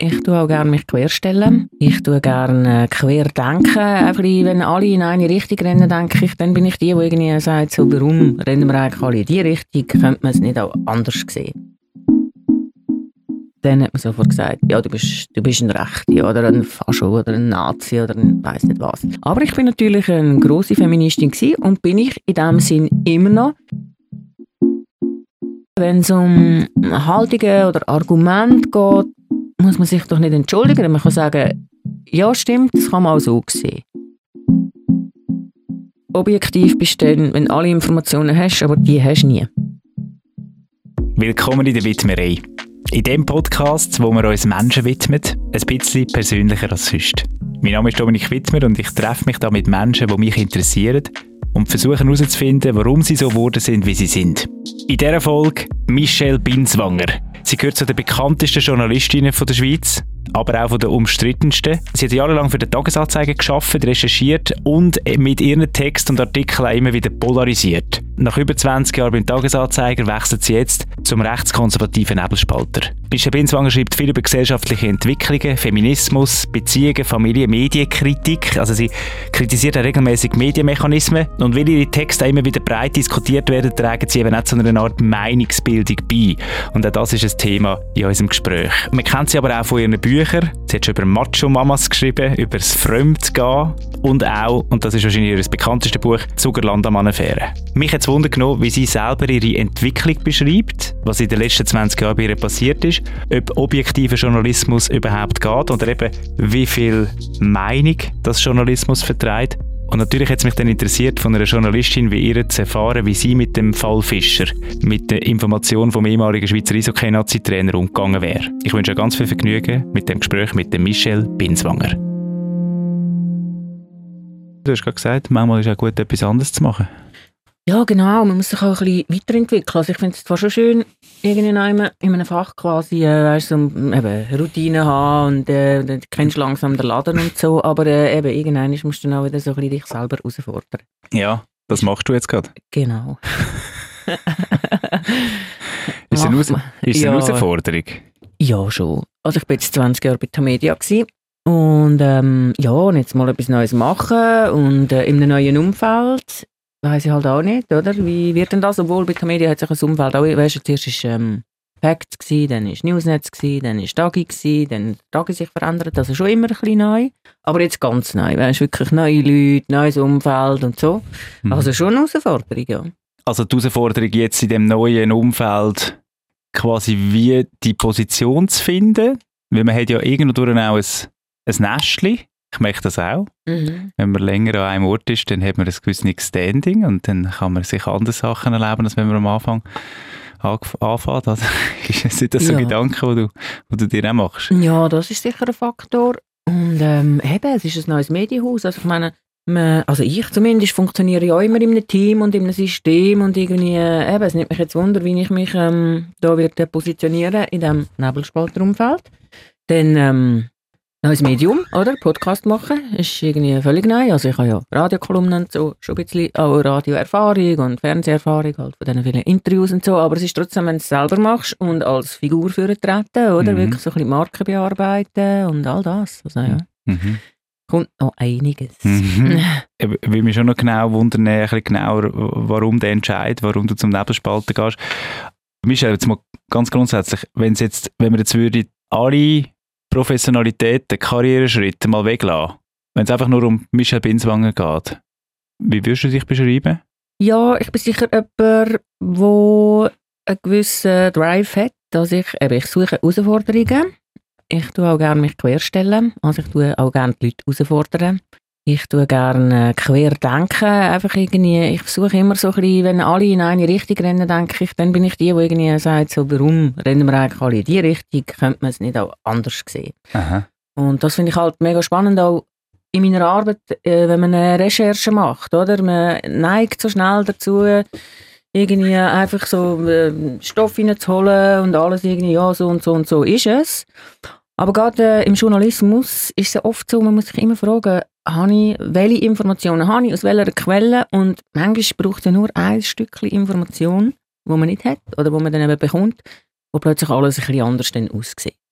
Ich tue auch gerne mich querstellen. Ich tue gerne quer denken. Einfach, wenn alle in eine Richtung rennen, denke ich, dann bin ich die irgendwie sagt, so, warum rennen wir eigentlich alle in die Richtung? Könnte man es nicht auch anders sehen? Dann hat man sofort gesagt, ja, du bist ein Rechter oder ein Fascho oder ein Nazi oder ein weiss nicht was. Aber ich bin natürlich eine grosse Feministin gewesen und bin ich in diesem Sinn immer noch. Wenn es um Haltungen oder Argumente geht, muss man sich doch nicht entschuldigen. Man kann sagen, ja stimmt, das kann man auch so sehen. Objektiv bist du dann, wenn du alle Informationen hast, aber die hast du nie. Willkommen in der Widmerei. In dem Podcast, wo wir uns Menschen widmen, ein bisschen persönlicher als sonst. Mein Name ist Dominik Wittmer und ich treffe mich da mit Menschen, die mich interessieren und versuche herauszufinden, warum sie so geworden sind, wie sie sind. In dieser Folge Michelle Binswanger. Sie gehört zu den bekanntesten Journalistinnen der Schweiz, aber auch von den umstrittensten. Sie hat jahrelang für den Tagesanzeiger gearbeitet, recherchiert und mit ihren Texten und Artikeln auch immer wieder polarisiert. Nach über 20 Jahren beim Tagesanzeiger wechselt sie jetzt zum rechtskonservativen Nebelspalter. Michelle Binswanger schreibt viel über gesellschaftliche Entwicklungen, Feminismus, Beziehungen, Familie, Medienkritik. Also sie kritisiert auch regelmäßig Medienmechanismen und weil ihre Texte auch immer wieder breit diskutiert werden, tragen sie eben auch zu einer Art Meinungsbildung bei. Und auch das ist ein Thema in unserem Gespräch. Man kennt sie aber auch von ihren Büchern. Sie hat schon über Macho-Mamas geschrieben, über das Fremdgehen und auch, und das ist wahrscheinlich ihr bekanntestes Buch, Zuger-Landamann-Affäre. Mich hat es Wunder genommen, wie sie selber ihre Entwicklung beschreibt, was in den letzten 20 Jahren bei ihr passiert ist, ob objektiver Journalismus überhaupt geht oder eben wie viel Meinung das Journalismus vertreibt. Und natürlich hat es mich dann interessiert, von einer Journalistin wie ihr zu erfahren, wie sie mit dem Fall Fischer, mit der Information vom ehemaligen Schweizer Eishockey-Nazi-Trainer umgegangen wäre. Ich wünsche euch ganz viel Vergnügen mit dem Gespräch mit der Michelle Binswanger. Du hast gerade gesagt, manchmal ist es auch gut, etwas anderes zu machen. Ja, genau. Man muss sich auch ein bisschen weiterentwickeln. Also ich finde es zwar schon schön, irgendwie in einem Fach quasi, so, eben, Routine haben und dann kennst du langsam den Laden und so, aber eben irgendwann musst du dann auch wieder so ein bisschen dich selber herausfordern. Ja, das machst du jetzt gerade. Genau. Ist es eine Herausforderung? Ja, schon. Also ich bin jetzt 20 Jahre bei Tamedia gewesen. Und und jetzt mal etwas Neues machen und in einem neuen Umfeld. Weiss ich halt auch nicht, oder? Wie wird denn das? Obwohl bei Tamedia hat sich ein Umfeld auch, weißt du, zuerst war Facts gsi, dann war Newsnet gsi, dann war Tagi gsi, dann hat Tagi sich verändert, also schon immer ein bisschen neu. Aber jetzt ganz neu, weißt du, wirklich neue Leute, neues Umfeld und so. Also schon eine Herausforderung, ja. Also die Herausforderung jetzt in dem neuen Umfeld, quasi wie die Position zu finden, weil man hat ja irgendwo auch ein Nestchen. Ich merke das auch. Wenn man länger an einem Ort ist, dann hat man ein gewisses Standing und dann kann man sich andere Sachen erleben, als wenn man am Anfang anfängt. Also, ist das so ein Gedanke, wo du dir auch machst? Ja, das ist sicher ein Faktor. Und es ist ein neues Medienhaus. Also ich meine, ich zumindest funktioniere ja immer in einem Team und in einem System und irgendwie, es nimmt mich jetzt Wunder, wie ich mich da werde positionieren in diesem Nebelspalterumfeld. Dann neues Medium, oder? Podcast machen, ist irgendwie völlig neu. Also ich habe ja Radiokolumnen, so, schon ein bisschen auch Radioerfahrung und Fernseherfahrung, halt von diesen vielen Interviews und so, aber es ist trotzdem, wenn du es selber machst und als Figur treten, oder? Wirklich so ein bisschen Marken bearbeiten und all das. Also ja, kommt noch einiges. Ich will mich schon noch genau wundern, ein bisschen genauer, warum der Entscheid, warum du zum Nebelspalter gehst. Michelle, jetzt mal ganz grundsätzlich, wenn wir jetzt würde alle Professionalitäten, Karriereschritte mal weglassen, wenn es einfach nur um Michelle Binswanger geht. Wie würdest du dich beschreiben? Ja, ich bin sicher jemand, der einen gewissen Drive hat. Also ich suche Herausforderungen. Ich tue auch gerne mich querstellen. Also ich tue auch gerne die Leute herausfordern. Ich tue gerne quer denken. Einfach irgendwie, ich versuche immer so ein bisschen, wenn alle in eine Richtung rennen, denke ich, dann bin ich die irgendwie sagt, so, warum rennen wir eigentlich alle in die Richtung? Könnte man es nicht auch anders sehen? Aha. Und das finde ich halt mega spannend, auch in meiner Arbeit, wenn man eine Recherche macht, oder? Man neigt so schnell dazu, irgendwie einfach so Stoff reinzuholen und alles irgendwie, ja, so und so ist es. Aber gerade im Journalismus ist es ja oft so, man muss sich immer fragen, welche Informationen habe ich, aus welcher Quelle, und manchmal braucht es ja nur ein Stückchen Information, die man nicht hat oder wo man dann eben bekommt, wo plötzlich alles ein bisschen anders dann aussieht.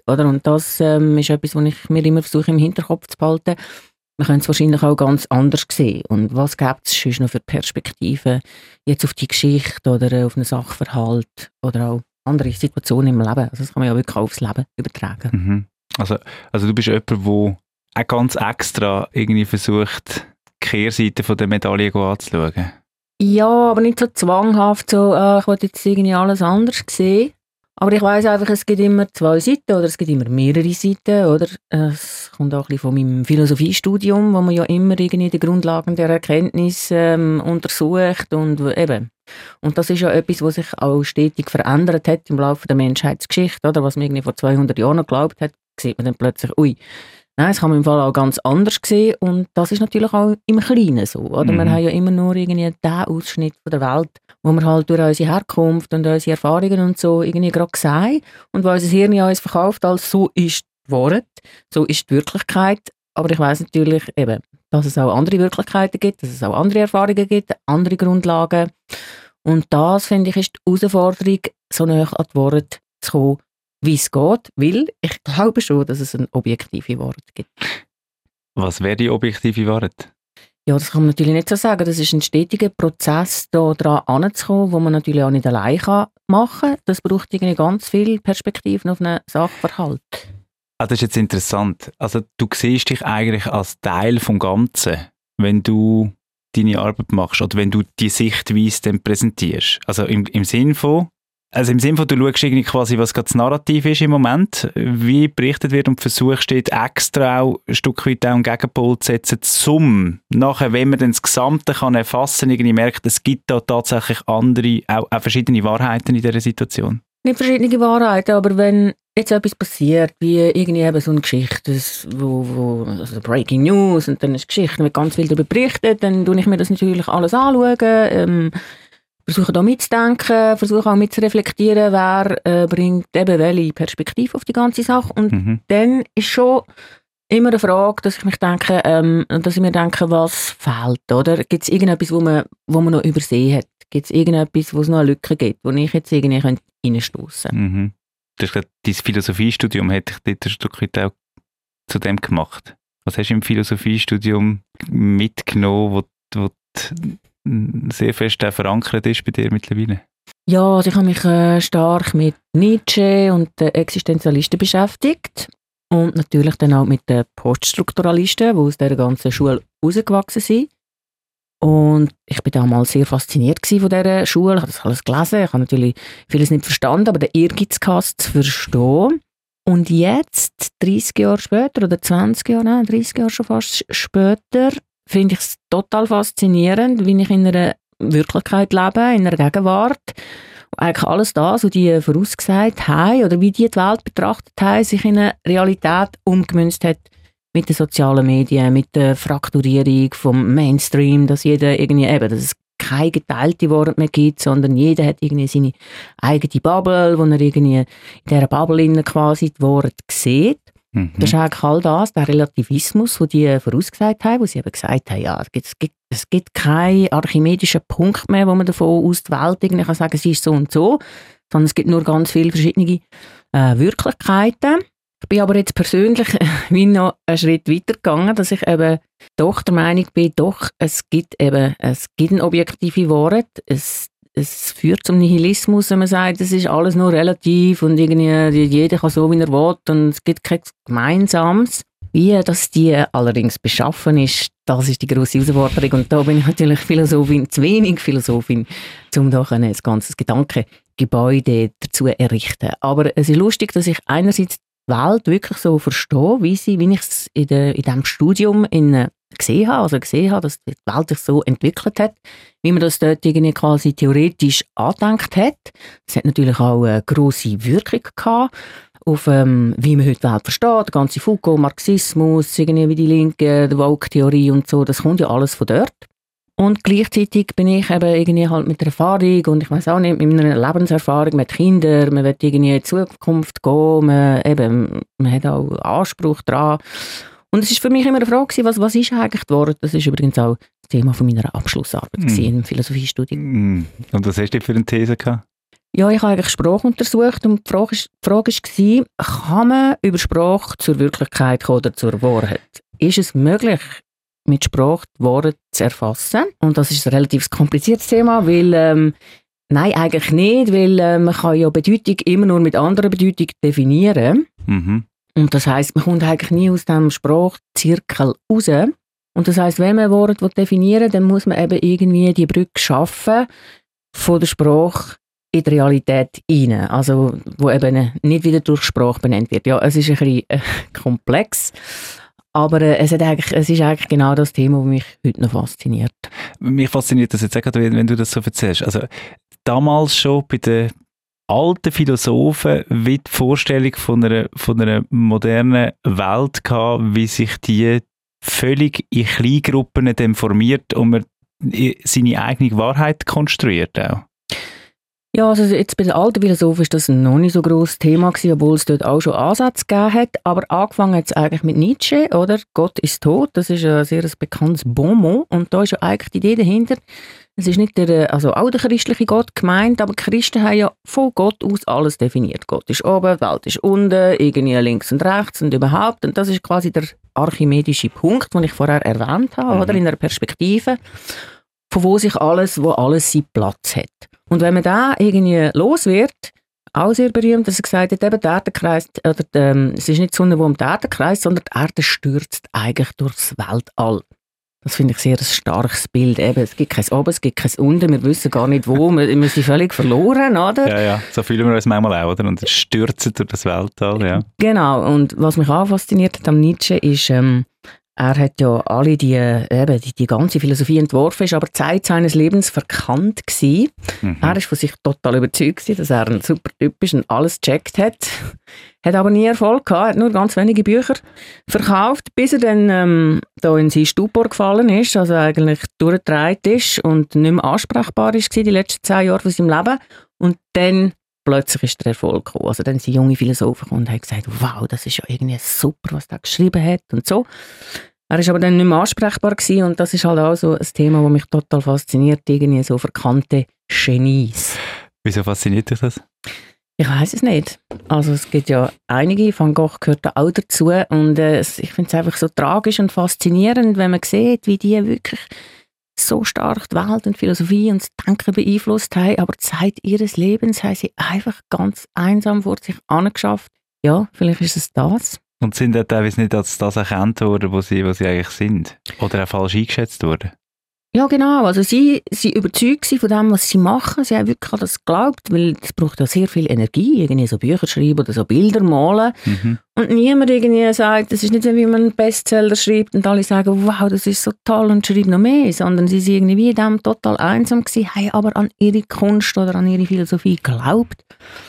oder? Und das ist etwas, was ich mir immer versuche im Hinterkopf zu behalten. Man könnte es wahrscheinlich auch ganz anders sehen. Und was gibt es sonst noch für Perspektiven jetzt auf die Geschichte oder auf einen Sachverhalt oder auch andere Situationen im Leben? Also das kann man ja wirklich auch aufs Leben übertragen. Mhm. Also du bist jemand, der auch ganz extra irgendwie versucht, die Kehrseite von der Medaille anzuschauen. Ja, aber nicht so zwanghaft, so, ich will jetzt irgendwie alles anders sehen. Aber ich weiss einfach, es gibt immer zwei Seiten oder es gibt immer mehrere Seiten, oder? Es kommt auch ein bisschen von meinem Philosophiestudium, wo man ja immer irgendwie die Grundlagen der Erkenntnis untersucht und eben. Und das ist ja etwas, was sich auch stetig verändert hat im Laufe der Menschheitsgeschichte, oder? Was man irgendwie vor 200 Jahren noch geglaubt hat, sieht man dann plötzlich, ui, nein, das kann man im Fall auch ganz anders sehen und das ist natürlich auch im Kleinen so, oder? Wir haben ja immer nur irgendwie den Ausschnitt von der Welt, wo wir halt durch unsere Herkunft und unsere Erfahrungen und so irgendwie gerade sehen und wo unser Hirn ja uns verkauft als so ist die Wahrheit, so ist die Wirklichkeit, aber ich weiss natürlich eben, dass es auch andere Wirklichkeiten gibt, dass es auch andere Erfahrungen gibt, andere Grundlagen und das, finde ich, ist die Herausforderung, so nah an die Wahrheit zu kommen, wie es geht, weil ich glaube schon, dass es eine objektive Wahrheit gibt. Was wäre die objektive Wahrheit? Ja, das kann man natürlich nicht so sagen. Das ist ein stetiger Prozess, da dran heranzukommen, wo man natürlich auch nicht allein machen kann. Das braucht irgendwie ganz viele Perspektiven auf einen Sachverhalt. Das ist jetzt interessant. Also du siehst dich eigentlich als Teil vom Ganzen, wenn du deine Arbeit machst oder wenn du die Sichtweise dann präsentierst. Also im Sinn von, du schaust irgendwie quasi, was gerade das Narrativ ist im Moment, wie berichtet wird und versuchst dort extra auch ein Stück weit auch einen Gegenpol zu setzen, nachher, wenn man dann das Gesamte kann erfassen, irgendwie merkt, es gibt da tatsächlich andere, auch verschiedene Wahrheiten in dieser Situation. Nicht verschiedene Wahrheiten, aber wenn jetzt etwas passiert, wie irgendwie eben so eine Geschichte, also Breaking News und dann eine Geschichte, mit ganz viel darüber berichtet, dann tue ich mir das natürlich alles anschauen, versuche da mitzudenken, versuche auch mitzureflektieren, wer bringt eben welche Perspektive auf die ganze Sache. Und dann ist schon immer eine Frage, dass ich mir denke, was fehlt, oder? Gibt es irgendetwas, wo man noch übersehen hat? Gibt es irgendetwas, wo es noch eine Lücke gibt, wo ich jetzt irgendwie reinstossen könnte? Mhm. Du hast gesagt, dein Philosophiestudium hätte ich dort ein Stück weit auch zu dem gemacht. Was hast du im Philosophiestudium mitgenommen, wo sehr fest auch verankert ist bei dir mittlerweile? Ja, also ich habe mich stark mit Nietzsche und den Existenzialisten beschäftigt und natürlich dann auch mit den Poststrukturalisten, die aus dieser ganzen Schule rausgewachsen sind. Und ich war damals sehr fasziniert von dieser Schule, ich habe das alles gelesen, ich habe natürlich vieles nicht verstanden, aber den Ehrgeiz gehabt, zu verstehen. Und jetzt, 30 Jahre später, oder 20 Jahre, 30 Jahre schon fast später, finde ich es total faszinierend, wie ich in einer Wirklichkeit lebe, in einer Gegenwart. Und eigentlich alles das, was die vorausgesagt haben, oder wie die Welt betrachtet haben, sich in eine Realität umgemünzt hat mit den sozialen Medien, mit der Frakturierung vom Mainstream, dass jeder irgendwie eben, dass es keine geteilte Worte mehr gibt, sondern jeder hat irgendwie seine eigene Bubble, wo er irgendwie in dieser Bubble quasi die Worte sieht. Das ist eigentlich all das, der Relativismus, den die vorausgesagt haben, wo sie eben gesagt haben, ja, es gibt keinen archimedischen Punkt mehr, wo man davon aus die Welt irgendwie kann sagen, sie ist so und so, sondern es gibt nur ganz viele verschiedene Wirklichkeiten. Ich bin aber jetzt persönlich wie noch einen Schritt weiter gegangen, dass ich eben doch der Meinung bin, es gibt eine objektive Wahrheit, es führt zum Nihilismus, wenn man sagt, es ist alles nur relativ und irgendwie jeder kann so, wie er will und es gibt kein Gemeinsames. Wie dass die allerdings beschaffen ist, das ist die grosse Herausforderung und da bin ich natürlich zu wenig Philosophin, um da ein ganzes Gedankengebäude dazu errichten. Aber es ist lustig, dass ich einerseits die Welt wirklich so verstehe, wie ich es in diesem Studium gesehen habe, dass die Welt sich so entwickelt hat, wie man das dort irgendwie quasi theoretisch angedenkt hat. Das hat natürlich auch eine grosse Wirkung gehabt auf wie man heute die Welt versteht, der ganze Foucault, Marxismus, irgendwie wie die Linke, die Woke-Theorie und so, das kommt ja alles von dort. Und gleichzeitig bin ich eben irgendwie halt mit der Erfahrung und ich weiss auch nicht, mit meiner Lebenserfahrung mit Kindern, man will irgendwie in die Zukunft gehen, man hat auch Anspruch daran. Und es war für mich immer eine Frage, was ist eigentlich die Wahrheit? Das war übrigens auch das Thema von meiner Abschlussarbeit im Philosophiestudium. Und was hast du für eine These gehabt? Ja, ich habe eigentlich Sprache untersucht und die Frage war, kann man über Sprache zur Wirklichkeit kommen oder zur Wahrheit? Ist es möglich, mit Sprache die Wahrheit zu erfassen? Und das ist ein relativ kompliziertes Thema, weil nein, eigentlich nicht, weil man kann ja Bedeutung immer nur mit anderer Bedeutung definieren. Mhm. Und das heisst, man kommt eigentlich nie aus dem Sprachzirkel raus. Und das heisst, wenn man ein Wort definieren will, dann muss man eben irgendwie die Brücke schaffen von der Sprache in die Realität rein. Also, wo eben nicht wieder durch Sprache benannt wird. Ja, es ist ein bisschen komplex, aber es ist eigentlich genau das Thema, das mich heute noch fasziniert. Mich fasziniert das jetzt auch gerade, wenn du das so erzählst. Also, damals schon bei den alten Philosophen wie die Vorstellung von einer modernen Welt gehabt, wie sich die völlig in Kleingruppen dann formiert und man seine eigene Wahrheit konstruiert auch. Ja, also jetzt bei den alten Philosophen war das noch nicht so ein grosses Thema gewesen, obwohl es dort auch schon Ansätze gegeben hat. Aber angefangen hat es eigentlich mit Nietzsche, oder? Gott ist tot, das ist ein sehr bekanntes Bonmot. Und da ist ja eigentlich die Idee dahinter, es ist nicht auch der christliche Gott gemeint, aber die Christen haben ja von Gott aus alles definiert. Gott ist oben, die Welt ist unten, irgendwie links und rechts und überhaupt. Und das ist quasi der archimedische Punkt, den ich vorher erwähnt habe, oder? In einer Perspektive, wo alles seinen Platz hat. Und wenn man da irgendwie los wird, auch sehr berühmt, dass er gesagt hat, eben der Erdkreis, es ist nicht die Sonne, die um die Erde kreist, sondern die Erde stürzt eigentlich durchs Weltall. Das finde ich sehr ein starkes Bild. Eben, es gibt kein Oben, es gibt kein Unten, wir wissen gar nicht wo, wir sind völlig verloren, oder? Ja, so fühlen wir uns manchmal auch, oder? Und stürzen durch das Weltall, ja. Genau, und was mich auch fasziniert hat am Nietzsche ist, er hat ja alle die ganze Philosophie entworfen, ist aber die Zeit seines Lebens verkannt gewesen. Er war von sich total überzeugt gewesen, dass er ein super Typ ist und alles gecheckt hat. Hat aber nie Erfolg gehabt, hat nur ganz wenige Bücher verkauft, bis er dann da in seinen Stupor gefallen ist, also eigentlich durchgedreht ist und nicht mehr ansprechbar ist die letzten 10 Jahre von seinem Leben. Und dann plötzlich ist der Erfolg gekommen. Also dann sind junge Philosophen gekommen und haben gesagt, wow, das ist ja irgendwie super, was der geschrieben hat und so. Er ist aber dann nicht mehr ansprechbar gewesen und das ist halt auch so ein Thema, das mich total fasziniert, irgendwie so verkannte Genies. Wieso fasziniert dich das? Ich weiss es nicht. Also es gibt ja einige, Van Gogh gehört da auch dazu und ich finde es einfach so tragisch und faszinierend, wenn man sieht, wie die wirklich so stark die Welt und die Philosophie und das Denken beeinflusst haben, aber Zeit ihres Lebens haben sie einfach ganz einsam vor sich angeschafft. Ja, vielleicht ist es das. Und sind dort teilweise nicht als das erkannt worden, wo sie eigentlich sind? Oder auch falsch eingeschätzt worden? Ja, genau. Also sie sind überzeugt von dem, was sie machen. Sie haben wirklich an das geglaubt, weil es braucht ja sehr viel Energie, irgendwie so Bücher schreiben oder so Bilder malen. Und niemand irgendwie sagt, das ist nicht so, wie man einen Bestseller schreibt und alle sagen, wow, das ist so toll und schreib noch mehr, sondern sie sind irgendwie in dem total einsam gewesen, haben aber an ihre Kunst oder an ihre Philosophie geglaubt.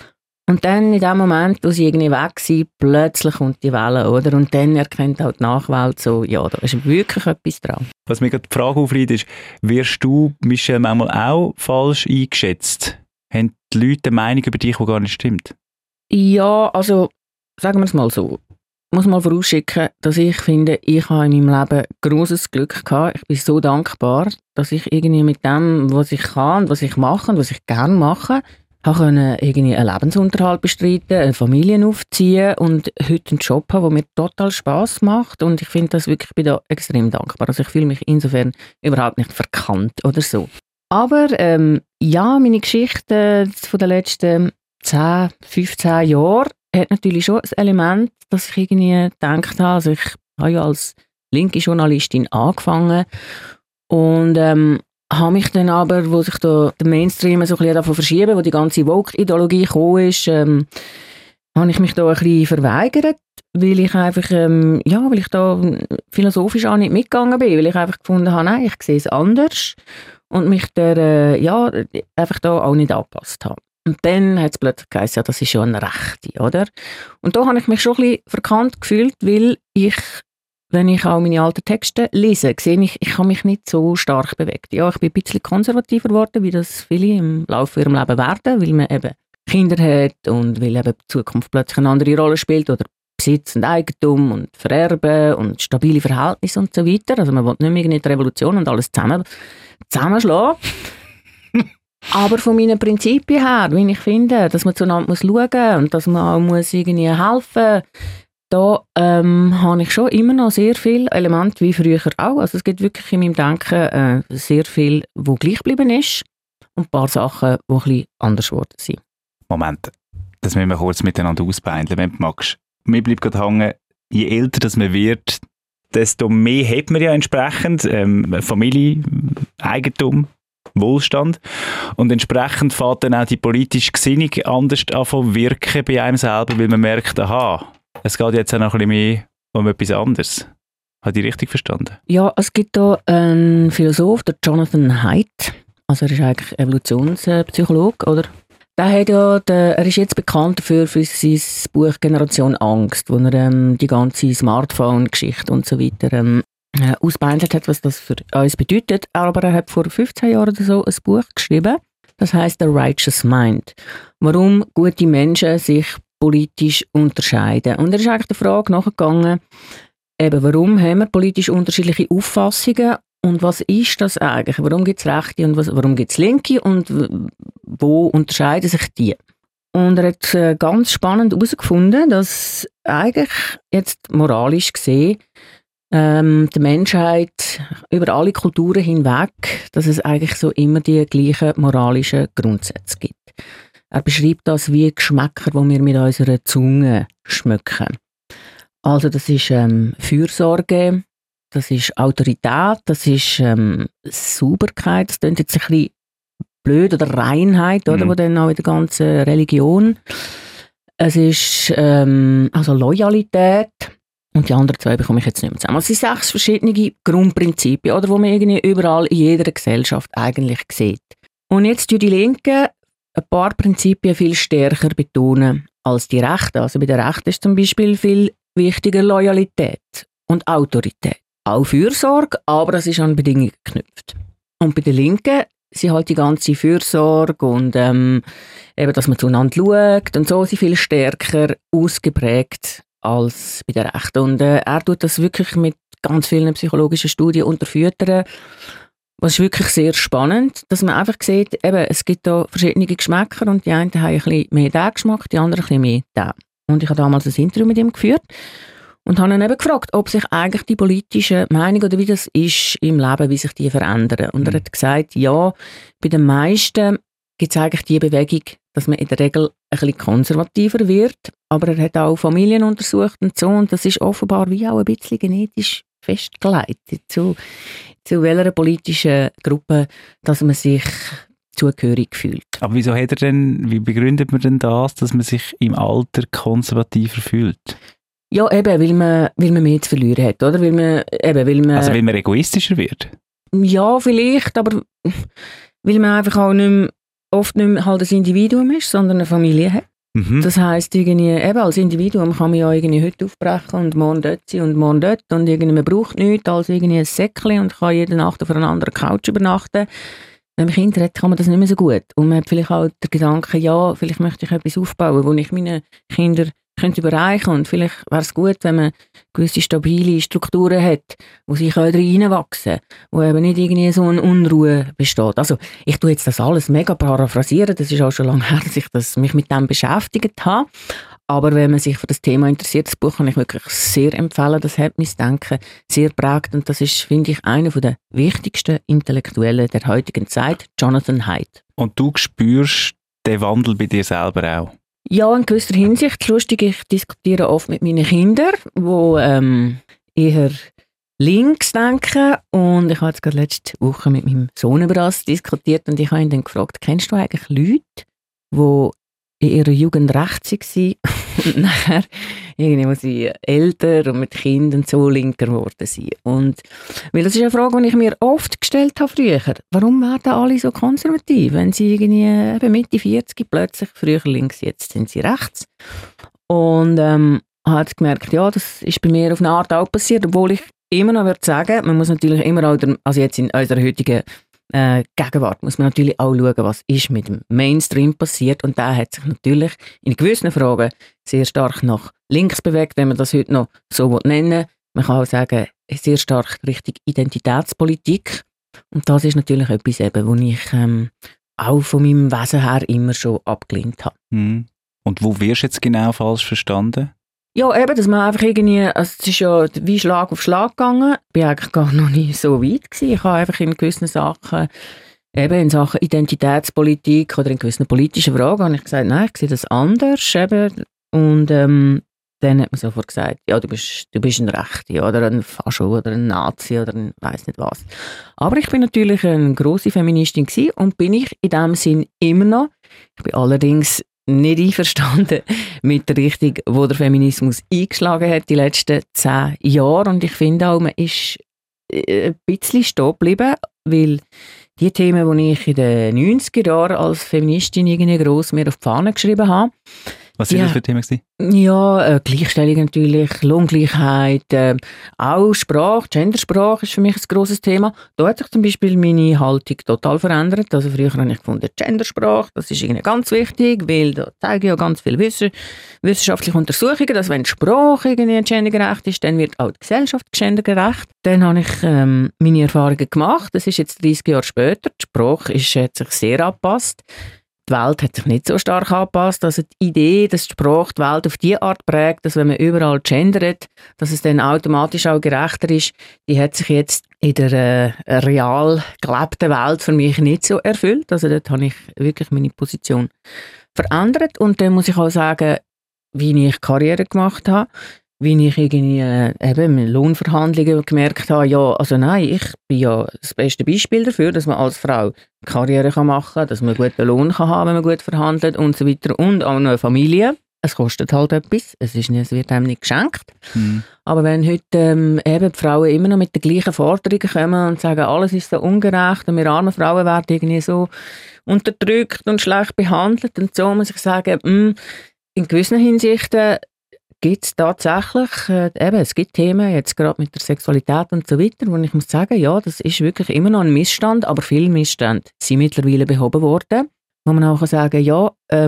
Und dann in dem Moment, wo sie irgendwie weg sind, plötzlich kommt die Welle, oder? Und dann erkennt auch die Nachwelt so, ja, da ist wirklich etwas dran. Was mir gerade die Frage aufregt, ist, wirst du, Michelle, manchmal auch falsch eingeschätzt? Haben die Leute eine Meinung über dich, die gar nicht stimmt? Ja, also, sagen wir es mal so. Ich muss mal vorausschicken, dass ich finde, ich habe in meinem Leben grosses Glück gehabt. Ich bin so dankbar, dass ich irgendwie mit dem, was ich kann, was ich mache und was ich gerne mache, habe irgendwie einen Lebensunterhalt bestreiten, eine Familie aufziehen und heute einen Job haben, der mir total Spass macht. Und ich finde das wirklich, ich bin da extrem dankbar. Also ich fühle mich insofern überhaupt nicht verkannt oder so. Aber ja, meine Geschichte von den letzten 10, 15 Jahren hat natürlich schon ein Element, dass ich irgendwie gedacht habe, also ich habe ja als linke Journalistin angefangen und habe mich dann aber, wo sich da der Mainstream so ein bisschen davon verschieben, wo die ganze Woke-Ideologie gekommen ist, habe ich mich da ein bisschen verweigert, weil ich einfach, weil ich da philosophisch auch nicht mitgegangen bin, weil ich einfach gefunden habe, nein, ich sehe es anders und mich einfach da auch nicht angepasst habe. Und dann hat es plötzlich geheißen, ja, das ist schon eine Rechte, oder? Und da habe ich mich schon ein bisschen verkannt gefühlt, weil ich, wenn ich auch meine alten Texte lese, sehe ich habe mich nicht so stark bewegt. Ja, ich bin ein bisschen konservativer geworden, wie das viele im Laufe ihres Lebens werden, weil man eben Kinder hat und weil eben die Zukunft plötzlich eine andere Rolle spielt oder Besitz und Eigentum und Vererben und stabile Verhältnisse und so weiter. Also man will nicht mehr die Revolution und alles zusammenschlagen. Aber von meinen Prinzipien her, wie ich finde, dass man zueinander schauen muss und dass man auch muss irgendwie helfen muss, da habe ich schon immer noch sehr viele Elemente, wie früher auch. Also es gibt wirklich in meinem Denken sehr viel, was gleich geblieben ist und ein paar Sachen, die ein bisschen anders geworden sind. Moment, das müssen wir kurz miteinander ausbeindeln, wenn du magst. Mir bleibt gerade hängen, je älter das man wird, desto mehr hat man ja entsprechend Familie, Eigentum, Wohlstand. Und entsprechend fängt dann auch die politische Gesinnung anders an zu wirken bei einem selber, weil man merkt, aha, es geht jetzt auch noch ein bisschen mehr um etwas anderes. Habe ich richtig verstanden? Ja, es gibt da einen Philosoph, der Jonathan Haidt. Also er ist eigentlich Evolutionspsychologe, oder? Er ist jetzt bekannt dafür für sein Buch «Generation Angst», wo er die ganze Smartphone-Geschichte und so weiter ausbehandelt hat, was das für uns bedeutet. Aber er hat vor 15 Jahren oder so ein Buch geschrieben, das heißt «The Righteous Mind», warum gute Menschen sich politisch unterscheiden. Und er ist eigentlich der Frage nachgegangen, eben, warum haben wir politisch unterschiedliche Auffassungen und was ist das eigentlich? Warum gibt es Rechte und warum gibt es Linke und wo unterscheiden sich die? Und er hat ganz spannend herausgefunden, dass eigentlich jetzt moralisch gesehen die Menschheit über alle Kulturen hinweg, dass es eigentlich so immer die gleichen moralischen Grundsätze gibt. Er beschreibt das wie Geschmäcker, die wir mit unserer Zunge schmecken. Also das ist Fürsorge, das ist Autorität, das ist Sauberkeit, das klingt jetzt ein bisschen blöd, oder Reinheit, oder, wo dann auch in der ganzen Religion. Es ist also Loyalität und die anderen zwei bekomme ich jetzt nicht mehr zusammen. Also es sind 6 verschiedene Grundprinzipien, oder, die man irgendwie überall in jeder Gesellschaft eigentlich sieht. Und jetzt tun die Linken ein paar Prinzipien viel stärker betonen als die Rechten. Also bei den Rechten ist zum Beispiel viel wichtiger Loyalität und Autorität. Auch Fürsorge, aber es ist an Bedingungen geknüpft. Und bei den Linken sind halt die ganze Fürsorge und eben, dass man zueinander schaut und so, sind viel stärker ausgeprägt als bei den Rechten. Und er tut das wirklich mit ganz vielen psychologischen Studien unterfüttern. Was ist wirklich sehr spannend, dass man einfach sieht, eben, es gibt da verschiedene Geschmäcker und die einen haben ein bisschen mehr den Geschmack, die anderen ein bisschen mehr den. Und ich habe damals ein Interview mit ihm geführt und habe ihn eben gefragt, ob sich eigentlich die politische Meinung oder wie das ist im Leben, wie sich die verändern. Und er hat gesagt, ja, bei den meisten gibt es eigentlich die Bewegung, dass man in der Regel ein bisschen konservativer wird, aber er hat auch Familien untersucht und so, und das ist offenbar wie auch ein bisschen genetisch festgelegt, zu welcher politischen Gruppe, dass man sich zugehörig fühlt. Aber wie begründet man denn das, dass man sich im Alter konservativer fühlt? Ja, eben, weil man mehr zu verlieren hat, oder? Weil man egoistischer wird? Ja, vielleicht, aber weil man einfach auch oft nicht mehr halt ein Individuum ist, sondern eine Familie hat. Mhm. Das heisst, irgendwie, eben als Individuum kann man ja irgendwie heute aufbrechen und morgen dort sein und morgen dort und irgendwie, man braucht nichts als irgendwie ein Säckchen und kann jede Nacht auf einer anderen Couch übernachten. Wenn man Kinder hat, kann man das nicht mehr so gut. Und man hat vielleicht auch den Gedanken, ja, vielleicht möchte ich etwas aufbauen, wo ich meinen Kindern könnte überreichen, und vielleicht wäre es gut, wenn man gewisse stabile Strukturen hat, wo sie reinwachsen können, wo eben nicht irgendwie so eine Unruhe besteht. Also ich tue jetzt das alles mega paraphrasieren, das ist auch schon lange her, dass ich mich mit dem beschäftigt habe. Aber wenn man sich für das Thema interessiert, das Buch kann ich wirklich sehr empfehlen. Das hat mein Denken sehr geprägt und das ist, finde ich, einer der wichtigsten Intellektuellen der heutigen Zeit, Jonathan Haidt. Und du spürst den Wandel bei dir selber auch? Ja, in gewisser Hinsicht. Lustig, ich diskutiere oft mit meinen Kindern, die eher links denken. Und ich habe jetzt gerade letzte Woche mit meinem Sohn über das diskutiert und ich habe ihn dann gefragt, kennst du eigentlich Leute, die in ihrer Jugend rechts waren und nachher irgendwie, wo sie älter und mit Kindern so linker geworden sind. Und weil das ist eine Frage, die ich mir oft gestellt habe früher. Warum werden alle so konservativ, wenn sie irgendwie eben Mitte 40 plötzlich früher links, jetzt sind sie rechts? Und habe gemerkt, ja, das ist bei mir auf eine Art auch passiert, obwohl ich immer noch würde sagen, man muss natürlich immer auch, also jetzt in unserer heutigen Gegenwart muss man natürlich auch schauen, was ist mit dem Mainstream passiert, und der hat sich natürlich in gewissen Fragen sehr stark nach links bewegt, wenn man das heute noch so nennen will. Man kann auch sagen, sehr stark Richtung Identitätspolitik, und das ist natürlich etwas, eben, wo ich auch von meinem Wesen her immer schon abgelehnt habe. Mhm. Und wo wirst du jetzt genau falsch verstanden? Ja, eben, dass man einfach irgendwie, also es ist ja wie Schlag auf Schlag gegangen. Ich bin eigentlich gar noch nicht so weit gewesen. Ich habe einfach in gewissen Sachen, eben in Sachen Identitätspolitik oder in gewissen politischen Fragen, habe ich gesagt, nein, ich sehe das anders. Eben. Und dann hat man sofort gesagt, ja, du bist ein Rechter oder ein Fascho oder ein Nazi oder ein weiss nicht was. Aber ich bin natürlich eine grosse Feministin gewesen und bin ich in dem Sinn immer noch. Ich bin allerdings nicht einverstanden mit der Richtung, wo der Feminismus eingeschlagen hat die letzten 10 Jahre. Und ich finde auch, man ist ein bisschen stehen geblieben, weil die Themen, die ich in den 90er Jahren als Feministin irgendwie gross mir auf die Fahne geschrieben habe. Was sind das für Themen gewesen? Ja, Gleichstellung natürlich, Lohngleichheit, auch Sprache, Gendersprache ist für mich ein grosses Thema. Da hat sich zum Beispiel meine Haltung total verändert. Also früher habe ich gefunden, Gendersprache, das ist irgendwie ganz wichtig, weil da zeigen ja ganz viele wissenschaftliche Untersuchungen, dass wenn die Sprache irgendwie gendergerecht ist, dann wird auch die Gesellschaft gendergerecht. Dann habe ich meine Erfahrungen gemacht. Das ist jetzt 30 Jahre später. Die Sprache hat sich sehr angepasst. Die Welt hat sich nicht so stark angepasst. Also die Idee, dass die Sprache die Welt auf die Art prägt, dass wenn man überall gendert, dass es dann automatisch auch gerechter ist, die hat sich jetzt in der real gelebten Welt für mich nicht so erfüllt. Also dort habe ich wirklich meine Position verändert. Und dann muss ich auch sagen, wie ich Karriere gemacht habe, wie ich irgendwie eben in Lohnverhandlungen gemerkt habe, ja, also nein, ich bin ja das beste Beispiel dafür, dass man als Frau Karriere machen kann, dass man einen guten Lohn kann haben, wenn man gut verhandelt und so weiter und auch noch eine Familie. Es kostet halt etwas, es wird einem nicht geschenkt. Mhm. Aber wenn heute eben die Frauen immer noch mit den gleichen Forderungen kommen und sagen, alles ist so ungerecht und wir armen Frauen werden irgendwie so unterdrückt und schlecht behandelt und so, muss ich sagen, in gewissen Hinsichten gibt es tatsächlich, es gibt Themen, jetzt gerade mit der Sexualität und so weiter, wo ich muss sagen, ja, das ist wirklich immer noch ein Missstand, aber viele Missstände sind mittlerweile behoben worden. Wo man auch sagen kann, ja,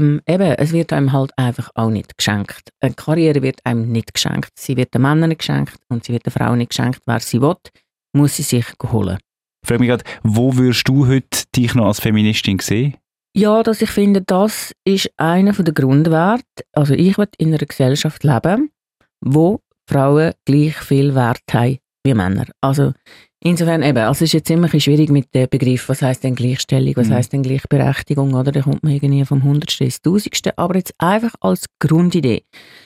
es wird einem halt einfach auch nicht geschenkt. Eine Karriere wird einem nicht geschenkt. Sie wird den Männern nicht geschenkt und sie wird der Frau nicht geschenkt. Wer sie will, muss sie sich holen. Ich frage mich gerade, wo würdest du heute dich noch als Feministin sehen? Ja, dass ich finde, das ist einer der Grundwerte. Also ich will in einer Gesellschaft leben, wo Frauen gleich viel Wert haben wie Männer. Also insofern eben, also es ist jetzt immer schwierig mit dem Begriff, was heisst denn Gleichstellung, was heisst denn Gleichberechtigung, oder? Da kommt man irgendwie vom 100. ins 1000. Aber jetzt einfach als Grundidee.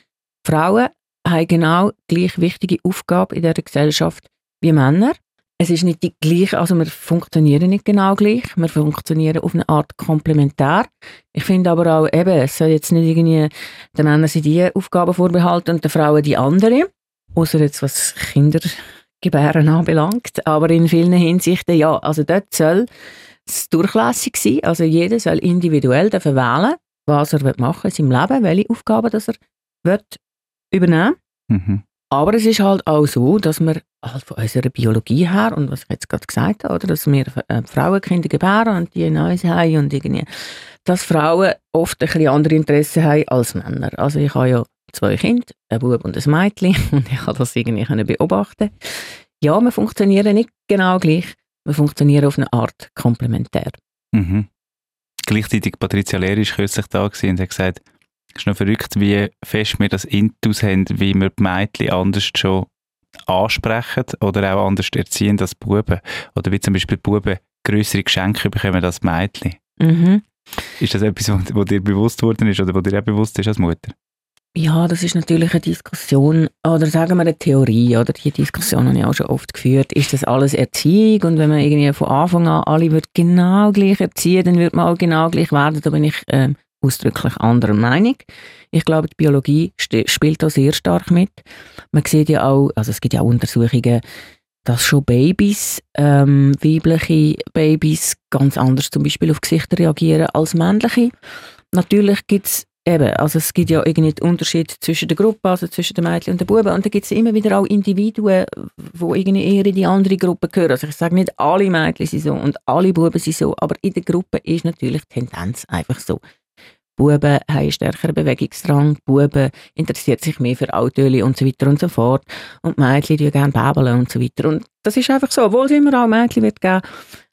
Frauen haben genau gleich wichtige Aufgabe in dieser Gesellschaft wie Männer. Es ist nicht die gleiche, also wir funktionieren nicht genau gleich, wir funktionieren auf eine Art komplementär. Ich finde aber auch eben, es soll jetzt nicht irgendwie den Männern die Aufgaben vorbehalten und den Frauen die andere, außer jetzt was Kindergebären anbelangt. Aber in vielen Hinsichten, ja, also dort soll es durchlässig sein, also jeder soll individuell wählen, was er machen will in seinem Leben, welche Aufgaben das er übernehmen will. Mhm. Aber es ist halt auch so, dass wir halt von unserer Biologie her, und was ich jetzt gerade gesagt habe, oder, dass wir Frauenkinder gebären und die Neues haben und irgendwie, dass Frauen oft ein bisschen andere Interessen haben als Männer. Also ich habe ja 2 Kinder, ein Bub und ein Mädchen, und ich habe das irgendwie beobachten. Ja, wir funktionieren nicht genau gleich, wir funktionieren auf eine Art komplementär. Mhm. Gleichzeitig Patricia Lehr war kürzlich da und hat gesagt, es ist noch verrückt, wie fest wir das Intus haben, wie wir die Mädchen anders schon ansprechen oder auch anders erziehen als die Buben. Oder wie zum Beispiel die Buben grössere Geschenke bekommen als die Mädchen. Mhm. Ist das etwas, was dir bewusst worden ist oder was dir auch bewusst ist als Mutter? Ja, das ist natürlich eine Diskussion, oder sagen wir eine Theorie, oder? Die Diskussion habe ich auch schon oft geführt. Ist das alles Erziehung? Und wenn man irgendwie von Anfang an alle wird genau gleich erziehen, dann wird man auch genau gleich werden. Da bin ich ausdrücklich anderer Meinung. Ich glaube, die Biologie spielt da sehr stark mit. Man sieht ja auch, also es gibt ja auch Untersuchungen, dass schon Babys, weibliche Babys, ganz anders zum Beispiel auf Gesichter reagieren als männliche. Natürlich gibt es also es gibt ja irgendwie den Unterschied zwischen der Gruppe, also zwischen den Mädchen und den Buben, und da gibt es immer wieder auch Individuen, die irgendwie eher in die andere Gruppe gehören. Also ich sage nicht, alle Mädchen sind so und alle Buben sind so, aber in der Gruppe ist natürlich die Tendenz einfach so. Buben haben einen stärkeren Bewegungsdrang, Buben interessiert sich mehr für Autos und so weiter und so fort. Und Mädchen die gerne babbeln und so weiter. Und das ist einfach so, obwohl es immer auch Mädchen wird geben,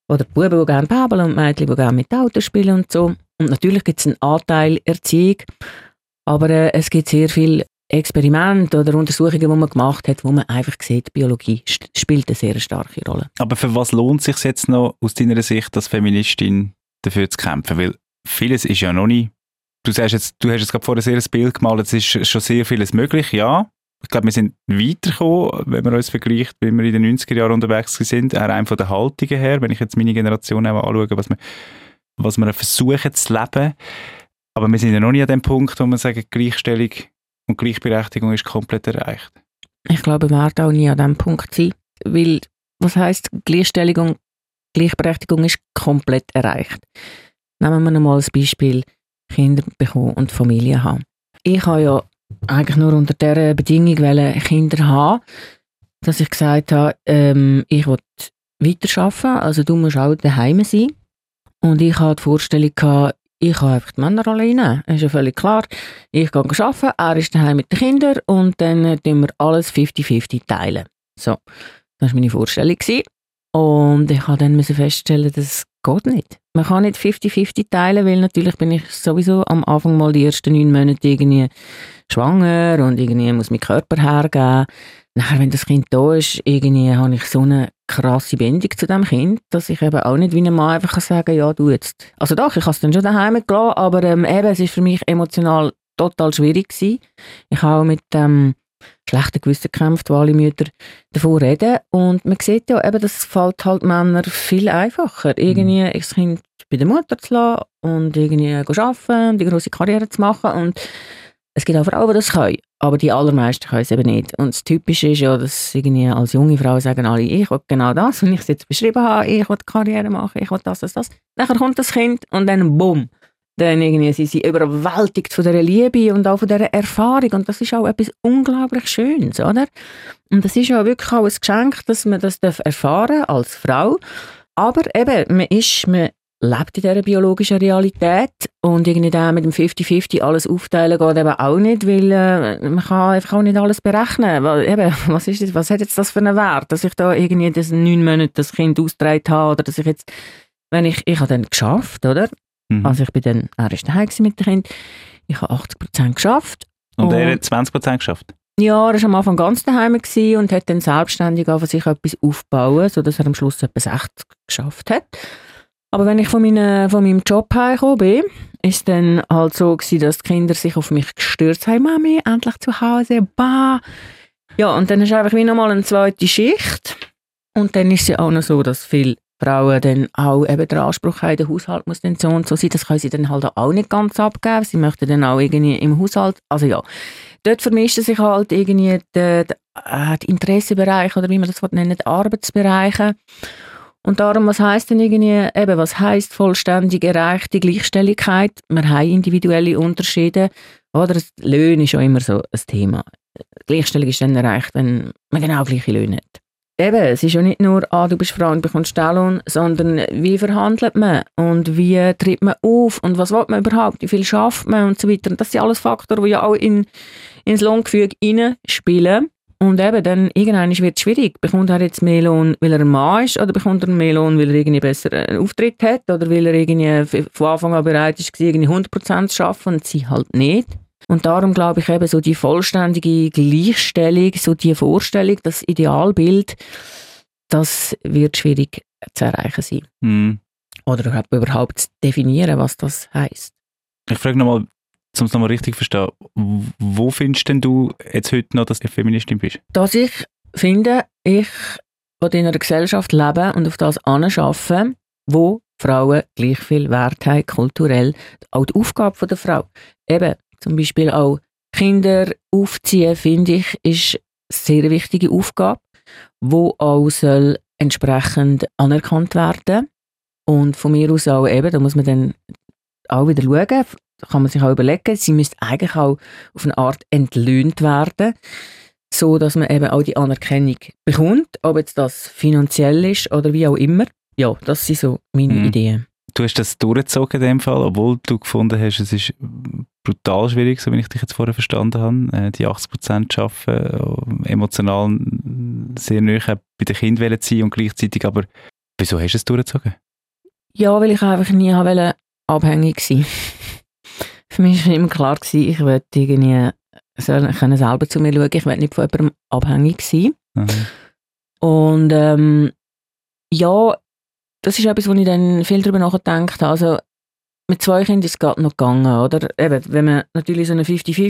Oder die Buben, die gerne päbeln und die Mädchen, die gerne mit Autos spielen und so. Und natürlich gibt es einen Anteil Erziehung, aber es gibt sehr viele Experimente oder Untersuchungen, die man gemacht hat, wo man einfach sieht, Biologie spielt eine sehr starke Rolle. Aber für was lohnt es sich jetzt noch aus deiner Sicht als Feministin dafür zu kämpfen? Weil vieles ist ja noch nicht... Du hast jetzt gerade vorher sehr ein Bild gemalt, es ist schon sehr vieles möglich, ja. Ich glaube, wir sind weitergekommen, wenn wir uns vergleicht, wie wir in den 90er Jahren unterwegs sind, auch rein von der Haltungen her, wenn ich jetzt meine Generation auch anschaue, was wir versuchen zu leben. Aber wir sind ja noch nicht an dem Punkt, wo wir sagen, Gleichstellung und Gleichberechtigung ist komplett erreicht. Ich glaube, wir werden auch nie an dem Punkt sein, weil, was heisst, Gleichstellung und Gleichberechtigung ist komplett erreicht. Nehmen wir nochmal als Beispiel Kinder bekommen und Familie haben. Ich habe ja eigentlich nur unter dieser Bedingung Kinder haben, dass ich gesagt habe, ich will weiterarbeiten, also du musst auch daheim sein. Und ich hatte die Vorstellung gehabt, ich kann einfach die Männerrolle rein. Das ist ja völlig klar. Ich gehe arbeiten, er ist daheim mit den Kindern und dann teilen wir alles 50-50 teilen. So, das war meine Vorstellung. Und ich musste dann feststellen, das geht nicht. Man kann nicht 50-50 teilen, weil natürlich bin ich sowieso am Anfang mal die ersten 9 Monate irgendwie schwanger und irgendwie muss mein Körper hergeben. Nachher, wenn das Kind da ist, irgendwie habe ich so eine krasse Bindung zu dem Kind, dass ich eben auch nicht wie ein Mann einfach sagen kann, ja, du jetzt. Also doch, ich habe es dann schon daheim gelassen, aber eben, es ist für mich emotional total schwierig gewesen. Ich habe auch mit schlechten Gewissen gekämpft, wo alle Mütter davon reden. Und man sieht ja eben, das fällt halt Männern viel einfacher, irgendwie das Kind bei der Mutter zu lassen und irgendwie arbeiten und die grosse Karriere zu machen. Und es gibt auch Frauen, die das können, aber die allermeisten können es eben nicht. Und das Typische ist ja, dass irgendwie als junge Frau sagen alle, ich will genau das, und ich es jetzt beschrieben habe, ich will Karriere machen, ich will das. Dann kommt das Kind und dann bumm. Dann irgendwie sind sie überwältigt von dieser Liebe und auch von dieser Erfahrung. Und das ist auch etwas unglaublich Schönes, oder? Und das ist ja wirklich auch ein Geschenk, dass man das erfahren darf als Frau. Aber eben, man lebt in dieser biologischen Realität und irgendwie da mit dem 50-50 alles aufteilen geht eben auch nicht, weil man kann einfach auch nicht alles berechnen. Weil, eben, was hat jetzt das für einen Wert, dass ich da irgendwie das 9 Monate das Kind ausgetragen habe oder dass ich jetzt, ich habe dann geschafft, oder? Also ich bin dann, er ist daheim mit dem Kind, ich habe 80% geschafft. Und er hat 20% geschafft? Ja, er war am Anfang ganz daheim und hat dann selbstständig von sich etwas aufbauen, sodass er am Schluss etwa 60 geschafft hat. Aber wenn ich von meinem Job heimgekommen bin, ist es dann halt so gewesen, dass die Kinder sich auf mich gestürzt haben. Mami, endlich zu Hause, bah. Ja, und dann ist einfach wie nochmal eine zweite Schicht. Und dann ist es ja auch noch so, dass viele Frauen dann auch eben den Anspruch haben, der Haushalt muss dann so und so sein. Das können sie dann halt auch nicht ganz abgeben. Sie möchten dann auch irgendwie im Haushalt, also ja, dort vermischen sich halt irgendwie die Interessenbereiche oder wie man das nennt, die Arbeitsbereiche. Und darum, was heisst denn irgendwie, eben, was heisst vollständig erreichte Gleichstelligkeit? Wir haben individuelle Unterschiede, oder? Das Löhne ist ja immer so ein Thema. Gleichstellung ist dann erreicht, wenn man genau gleiche Löhne hat. Eben, es ist ja nicht nur, du bist Frau und bekommst Stellung, sondern wie verhandelt man und wie tritt man auf und was will man überhaupt, wie viel schafft man und so weiter. Und das sind alles Faktoren, die ja auch ins Lohngefüge hineinspielen. Und eben, dann irgendwann wird es schwierig. Bekommt er jetzt mehr Lohn, weil er ein Mann ist, oder bekommt er mehr Lohn, weil er irgendwie besser einen Auftritt hat, oder weil er irgendwie von Anfang an bereit ist, irgendwie 100% zu arbeiten und sie halt nicht. Und darum glaube ich eben so die vollständige Gleichstellung, so die Vorstellung, das Idealbild, das wird schwierig zu erreichen sein. Oder überhaupt zu definieren, was das heisst. Ich frage nochmal, um es nochmal richtig zu verstehen, wo findest denn du jetzt heute noch, dass du Feministin bist? Dass ich finde, ich will in einer Gesellschaft leben und auf das arbeiten, wo Frauen gleich viel Wert haben, kulturell. Auch die Aufgabe der Frau. Eben, zum Beispiel auch Kinder aufziehen, finde ich, ist eine sehr wichtige Aufgabe, die auch soll entsprechend anerkannt werden. Und von mir aus auch eben, da muss man dann auch wieder schauen, da kann man sich auch überlegen, sie müsste eigentlich auch auf eine Art entlöhnt werden, so dass man eben auch die Anerkennung bekommt, ob jetzt das finanziell ist oder wie auch immer. Ja, das sind so meine Ideen. Du hast das durchgezogen in dem Fall, obwohl du gefunden hast, es ist brutal schwierig, so wie ich dich jetzt vorher verstanden habe, die 80% zu arbeiten, emotional sehr nahe bei den Kindern zu sein und gleichzeitig aber Wieso hast du es durchgezogen? Ja, weil ich einfach nie abhängig sein wollte. Für mich war immer klar, ich wollte irgendwie selber zu mir schauen, ich will nicht von jemandem abhängig sein. Mhm. Und ja, das ist etwas, wo ich dann viel darüber nachgedacht habe. Also, mit 2 Kindern ist es gerade noch gegangen, oder? Eben, wenn man natürlich so eine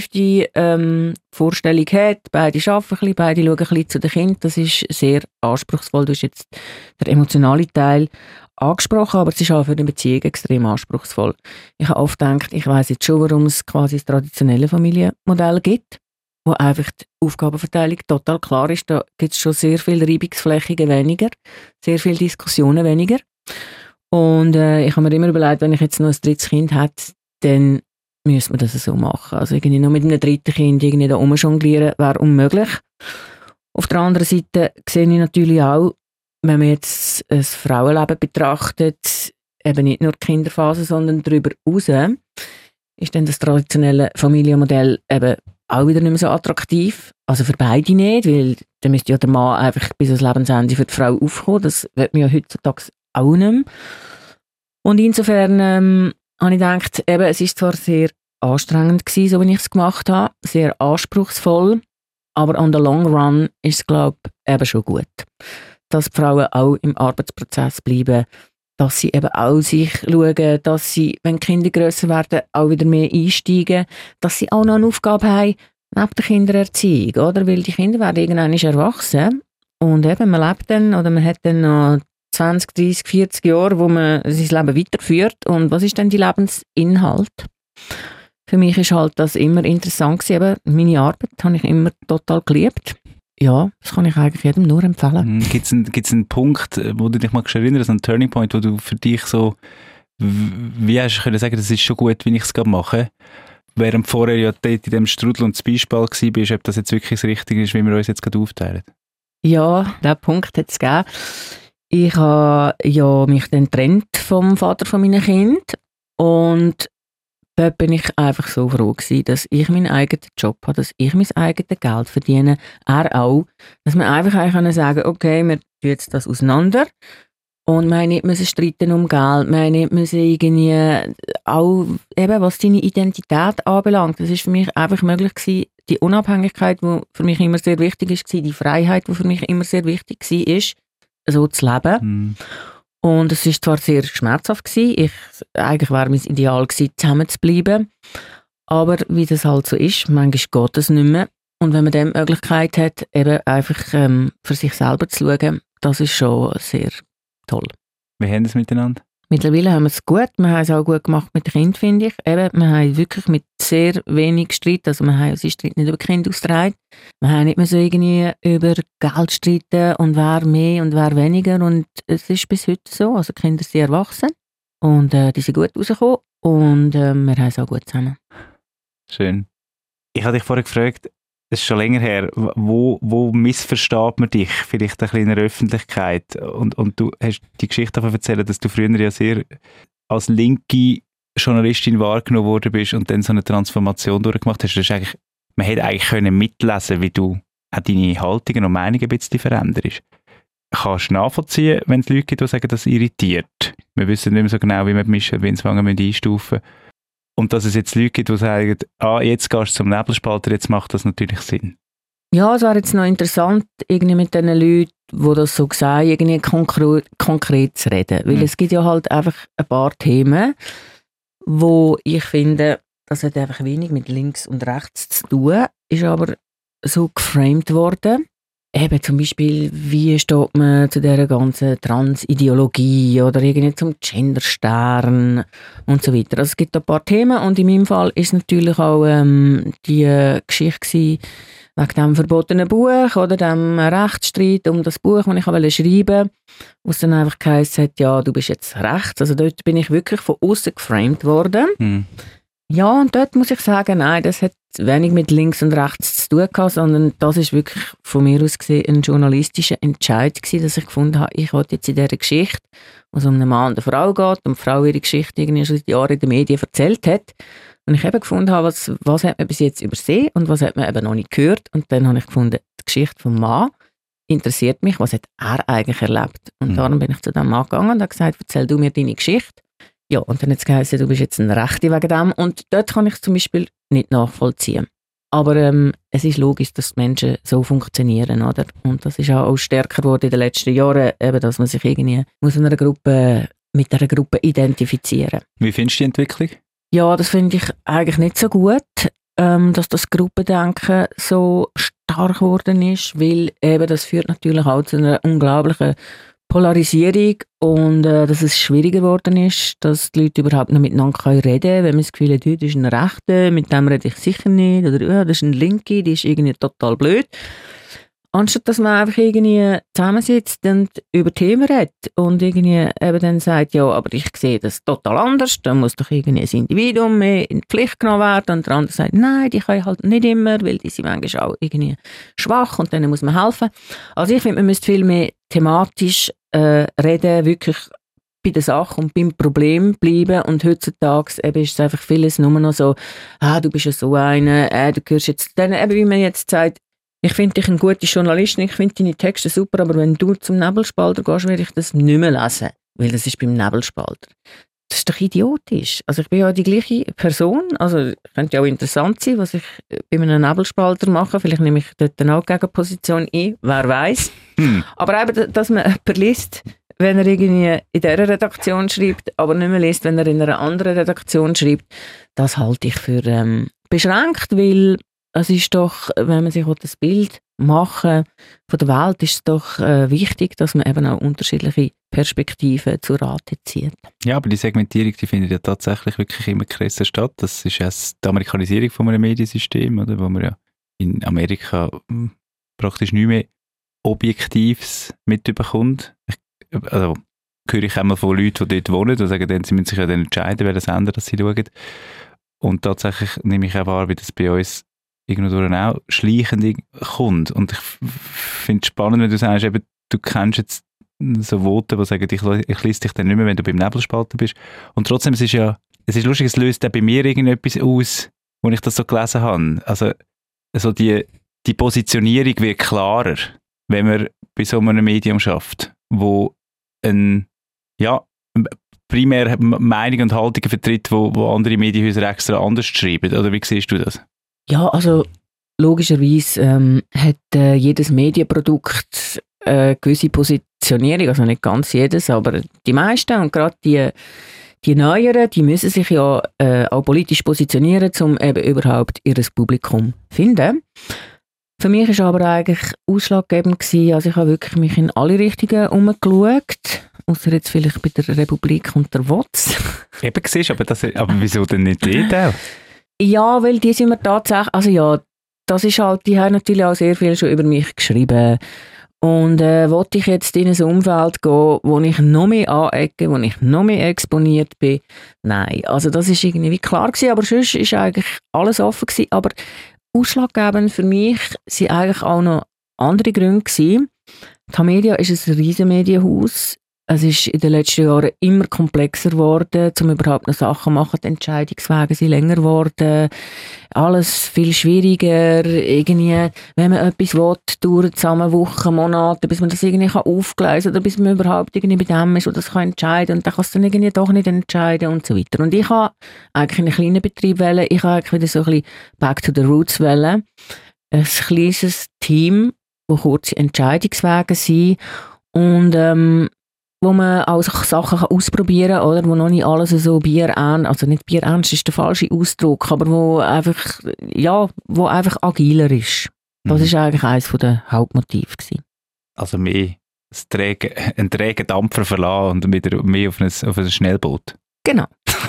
50-50 Vorstellung hat, beide arbeiten ein bisschen, beide schauen ein bisschen zu den Kindern, das ist sehr anspruchsvoll. Du hast jetzt den emotionalen Teil angesprochen, aber es ist auch für eine Beziehung extrem anspruchsvoll. Ich habe oft gedacht, ich weiss jetzt schon, warum es quasi das traditionelle Familienmodell gibt, wo einfach die Aufgabenverteilung total klar ist. Da gibt es schon sehr viele Reibungsflächen weniger, sehr viele Diskussionen weniger. Und ich habe mir immer überlegt, wenn ich jetzt noch ein drittes Kind hätte, dann müsste man das so machen. Also irgendwie noch mit einem dritten Kind irgendwie da rumjonglieren, wäre unmöglich. Auf der anderen Seite sehe ich natürlich auch, wenn man jetzt ein Frauenleben betrachtet, eben nicht nur die Kinderphase, sondern darüber hinaus, ist dann das traditionelle Familienmodell eben auch wieder nicht mehr so attraktiv. Also für beide nicht, weil dann müsste ja der Mann einfach bis ans Lebensende für die Frau aufkommen. Das wird man ja heutzutage auch nicht mehr. Und insofern habe ich gedacht, eben, es ist zwar sehr anstrengend gewesen, so wie ich es gemacht habe, sehr anspruchsvoll, aber on the long run ist es, glaube ich, eben schon gut. Dass die Frauen auch im Arbeitsprozess bleiben, dass sie eben auch sich schauen, dass sie, wenn die Kinder grösser werden, auch wieder mehr einsteigen, dass sie auch noch eine Aufgabe haben, neben der Kindererziehung, oder? Weil die Kinder werden irgendwann erwachsen und eben, man lebt dann, oder man hat dann noch 20, 30, 40 Jahre, wo man sein Leben weiterführt. Und was ist denn die Lebensinhalt? Für mich ist halt das immer interessant gewesen. Meine Arbeit habe ich immer total geliebt. Ja, das kann ich eigentlich jedem nur empfehlen. Gibt's einen Punkt, wo du dich mal erinnerst, einen Turning Point, wo du für dich so, wie hast du können sagen, das ist schon gut, wie ich es gerade mache? Während vorher ja dort in dem Strudel und das Beispiel war, ob das jetzt wirklich das Richtige ist, wie wir uns jetzt gerade aufteilen. Ja, diesen Punkt hat es gegeben. Ich habe ja mich dann getrennt vom Vater von meinen Kindern und dort bin ich einfach so froh gewesen, dass ich meinen eigenen Job habe, dass ich mein eigenes Geld verdiene, er auch, dass wir einfach sagen können, okay, wir tun jetzt das auseinander und wir müssen nicht streiten um Geld, wir müssen irgendwie auch, eben was seine Identität anbelangt, das ist für mich einfach möglich gewesen, die Unabhängigkeit, die für mich immer sehr wichtig ist, die Freiheit, die für mich immer sehr wichtig war, so zu leben. Und es war zwar sehr schmerzhaft gewesen. Eigentlich wäre mein Ideal gewesen, zusammen zu bleiben. Aber wie das halt so ist, manchmal geht das nicht mehr. Und wenn man dann die Möglichkeit hat, eben einfach für sich selber zu schauen, das ist schon sehr toll. Wie haben wir es miteinander? Mittlerweile haben wir es gut. Wir haben es auch gut gemacht mit den Kindern, finde ich. Eben, wir haben wirklich mit sehr wenig Streit, also wir haben unseren Streit nicht über Kinder ausgetragen. Wir haben nicht mehr so irgendwie über Geld streiten und wer mehr und wer weniger. Und es ist bis heute so. Also die Kinder sind erwachsen und die sind gut rausgekommen und wir haben es auch gut zusammen. Schön. Ich habe dich vorher gefragt, es ist schon länger her, wo missversteht man dich vielleicht ein bisschen in der Öffentlichkeit? Und du hast die Geschichte davon erzählt, dass du früher ja sehr als linke Journalistin wahrgenommen worden bist und dann so eine Transformation durchgemacht hast. Das ist eigentlich, man hätte eigentlich können mitlesen, wie du auch deine Haltungen und Meinungen ein bisschen veränderst. Kannst du nachvollziehen, wenn es Leute gibt, die sagen, das irritiert? Wir wissen nicht mehr so genau, wie wir die Mischwindswangen einstufen müssen. Und dass es jetzt Leute gibt, die sagen, jetzt gehst du zum Nebelspalter, jetzt macht das natürlich Sinn. Ja, es wäre jetzt noch interessant, irgendwie mit den Leuten, die das so sagen, irgendwie konkret zu reden. Weil es gibt ja halt einfach ein paar Themen, wo ich finde, das hat einfach wenig mit links und rechts zu tun, ist aber so geframed worden. Eben zum Beispiel, wie steht man zu dieser ganzen Transideologie oder irgendwie zum Genderstern und so weiter. Also es gibt ein paar Themen und in meinem Fall ist natürlich auch die Geschichte wegen dem verbotenen Buch oder dem Rechtsstreit um das Buch, das ich schreiben wollte, wo es dann einfach geheißen hat, ja, du bist jetzt rechts. Also dort bin ich wirklich von außen geframed worden. Ja, und dort muss ich sagen, nein, das hat wenig mit links und rechts zu tun gehabt, sondern das ist wirklich von mir aus gesehen ein journalistischer Entscheid gewesen, dass ich gefunden habe, ich wollte jetzt in dieser Geschichte, wo es um einen Mann und eine Frau geht und die Frau ihre Geschichte irgendwie schon seit Jahren in den Medien erzählt hat. Und ich eben gefunden habe, was hat man bis jetzt übersehen und was hat man eben noch nicht gehört. Und dann habe ich gefunden, die Geschichte vom Mann interessiert mich, was hat er eigentlich erlebt. Und darum bin ich zu dem Mann gegangen und habe gesagt, erzähl du mir deine Geschichte. Ja, und dann hat es geheißen, du bist jetzt ein Rechte wegen dem. Und dort kann ich es zum Beispiel nicht nachvollziehen. Aber es ist logisch, dass die Menschen so funktionieren, oder? Und das ist auch stärker geworden in den letzten Jahren, eben, dass man sich irgendwie mit einer Gruppe identifizieren. Wie findest du die Entwicklung? Ja, das finde ich eigentlich nicht so gut, dass das Gruppendenken so stark geworden ist, weil eben das führt natürlich auch zu einer unglaublichen Polarisierung und dass es schwieriger geworden ist, dass die Leute überhaupt noch miteinander reden können, wenn man das Gefühl hat, das ist ein Rechter, mit dem rede ich sicher nicht, oder das ist ein Linke, die ist irgendwie total blöd. Anstatt dass man einfach irgendwie zusammensitzt und über Themen redet und irgendwie eben dann sagt, ja, aber ich sehe das total anders, dann muss doch irgendwie ein Individuum mehr in die Pflicht genommen werden und der andere sagt, nein, die können halt nicht immer, weil die sind manchmal auch irgendwie schwach und denen muss man helfen. Also ich finde, man müsste viel mehr thematisch reden, wirklich bei der Sache und beim Problem bleiben und heutzutage eben ist es einfach vieles nur noch so, du bist ja so einer, du gehörst jetzt zu denen, eben wie man jetzt sagt, ich finde dich eine gute Journalistin, ich finde deine Texte super, aber wenn du zum Nebelspalter gehst, werde ich das nicht mehr lesen, weil das ist beim Nebelspalter. Das ist doch idiotisch. Also ich bin ja die gleiche Person, also könnte ja auch interessant sein, was ich bei einem Nebelspalter mache, vielleicht nehme ich dort eine Gegenposition ein, wer weiß. Aber eben, dass man jemanden liest, wenn er irgendwie in dieser Redaktion schreibt, aber nicht mehr liest, wenn er in einer anderen Redaktion schreibt, das halte ich für beschränkt, weil es ist doch, wenn man sich das Bild machen von der Welt, ist es doch wichtig, dass man eben auch unterschiedliche Perspektiven zu Rate zieht. Ja, aber die Segmentierung, die findet ja tatsächlich wirklich immer krasser statt. Das ist ja die Amerikanisierung von einem Mediensystem, oder? Wo man ja in Amerika praktisch nicht mehr Objektives mitbekommt. Also höre ich einmal von Leuten, die dort wohnen und sagen, sie müssen sich ja dann entscheiden, welchen Sender das sie schauen. Und tatsächlich nehme ich auch wahr, wie das bei uns irgendwo auch schleichend kommt. Und ich finde es spannend, wenn du sagst, eben, du kennst jetzt so Voten, die sagen, ich lese dich dann nicht mehr, wenn du beim Nebelspalter bist. Und trotzdem, es ist lustig, es löst auch bei mir irgendetwas aus, wo ich das so gelesen habe. Also die Positionierung wird klarer, wenn man bei so einem Medium schafft, wo primär Meinung und Haltungen vertritt, wo andere Medienhäuser extra anders schreiben. Oder wie siehst du das? Ja, also logischerweise hat jedes Medienprodukt eine gewisse Positionierung, also nicht ganz jedes, aber die meisten und gerade die Neueren, die müssen sich ja auch politisch positionieren, um eben überhaupt ihr Publikum zu finden. Für mich war aber eigentlich ausschlaggebend gewesen, also ich habe wirklich mich in alle Richtungen umgeschaut, außer jetzt vielleicht bei der Republik und der WOTS. Eben siehst, aber wieso denn nicht die? Ja, weil die sind mir tatsächlich, also ja, das ist halt, die haben natürlich auch sehr viel schon über mich geschrieben. Und wollte ich jetzt in ein Umfeld gehen, wo ich noch mehr anecke, wo ich noch mehr exponiert bin? Nein, also das ist irgendwie klar gewesen, aber sonst ist eigentlich alles offen gewesen. Aber ausschlaggebend für mich sind eigentlich auch noch andere Gründe gewesen. Tamedia ist ein riesen Medienhaus. Es ist in den letzten Jahren immer komplexer geworden, um überhaupt noch Sachen zu machen. Die Entscheidungswege sind länger geworden. Alles viel schwieriger. Irgendwie, wenn man etwas will, dauert zusammen Wochen, Monate, bis man das irgendwie aufgleisen kann oder bis man überhaupt irgendwie bei dem ist und das kann entscheiden und dann kann es dann irgendwie doch nicht entscheiden und so weiter. Und ich habe eigentlich einen kleinen Betrieb wählen. Ich habe eigentlich wieder so ein bisschen back to the roots wählen. Ein kleines Team, wo kurze Entscheidungswege sind und wo man auch Sachen ausprobieren kann, oder? Wo noch nicht alles so bierernst, also nicht bierernst ist der falsche Ausdruck, aber wo einfach agiler ist. Das war eigentlich eines der Hauptmotive gewesen. Also mehr einen trägen Dampfer verlassen und wieder mehr auf ein Schnellboot. Genau.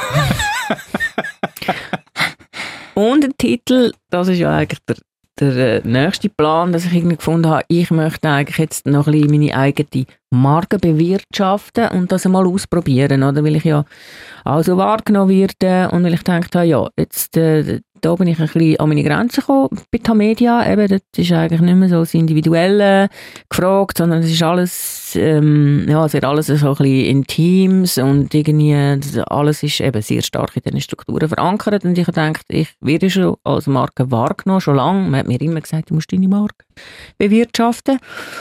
Und der Titel, das ist ja eigentlich der nächste Plan, dass ich irgendwie gefunden habe, ich möchte eigentlich jetzt noch ein bisschen meine eigene Marke bewirtschaften und das einmal ausprobieren, oder? Weil ich ja auch so wahrgenommen werde und weil ich gedacht habe, ja, jetzt da bin ich ein bisschen an meine Grenzen gekommen bei Tamedia. Eben, das ist eigentlich nicht mehr so das Individuelle gefragt, sondern es ist alles, es wird alles so ein bisschen in Teams und irgendwie alles ist eben sehr stark in diesen Strukturen verankert und ich habe gedacht, ich werde schon als Marke wahrgenommen, schon lange. Man hat mir immer gesagt, du musst deine Marke bewirtschaften.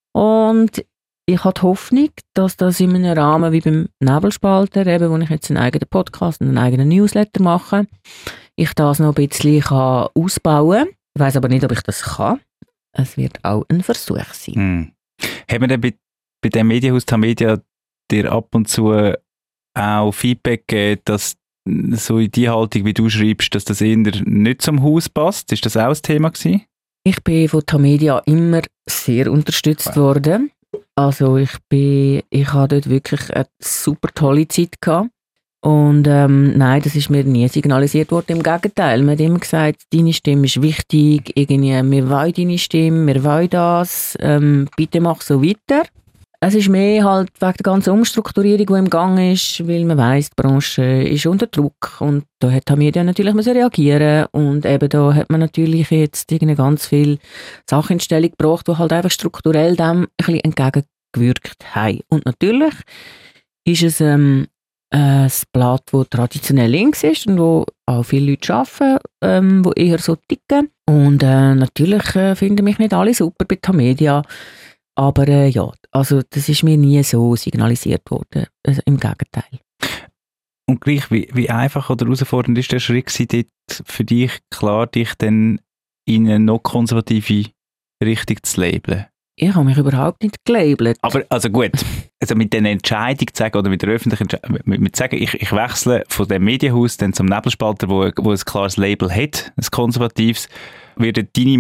Und ich habe die Hoffnung, dass das in einem Rahmen wie beim Nebelspalter, eben, wo ich jetzt einen eigenen Podcast und einen eigenen Newsletter mache, ich das noch ein bisschen ausbauen kann. Ich weiss aber nicht, ob ich das kann. Es wird auch ein Versuch sein. Haben wir denn bei dem Medienhaus Tamedia dir ab und zu auch Feedback gegeben, dass so in die Haltung, wie du schreibst, dass das eher nicht zum Haus passt? Ist das auch ein Thema gewesen? Ich bin von Tamedia immer sehr unterstützt worden. Also ich habe dort wirklich eine super tolle Zeit gehabt. Und nein, das ist mir nie signalisiert worden. Im Gegenteil, man hat immer gesagt, deine Stimme ist wichtig, irgendwie, wir wollen deine Stimme, wir wollen das, bitte mach so weiter. Es ist mehr halt wegen der ganzen Umstrukturierung, die im Gang ist, weil man weiss, die Branche ist unter Druck und da haben wir natürlich reagieren und eben da hat man natürlich jetzt ganz viele Sachen in Stellung gebracht, die halt einfach strukturell dem ein bisschen entgegengewirkt haben. Und natürlich ist es ein Blatt, das traditionell links ist und wo auch viele Leute arbeiten, die eher so ticken. Und natürlich finden mich nicht alle super bei Tamedia. Aber ja, also das ist mir nie so signalisiert worden. Also im Gegenteil. Und gleich, wie einfach oder herausfordernd ist der Schritt gewesen, dort für dich klar, dich dann in eine noch konservative Richtung zu labeln? Ich habe mich überhaupt nicht gelabelt. Aber also gut, also mit der Entscheidung zu sagen, oder mit der öffentlichen Entscheidung, mit sagen, ich wechsle von dem Medienhaus dann zum Nebelspalter, wo ein klares Label hat, ein konservatives, werden deine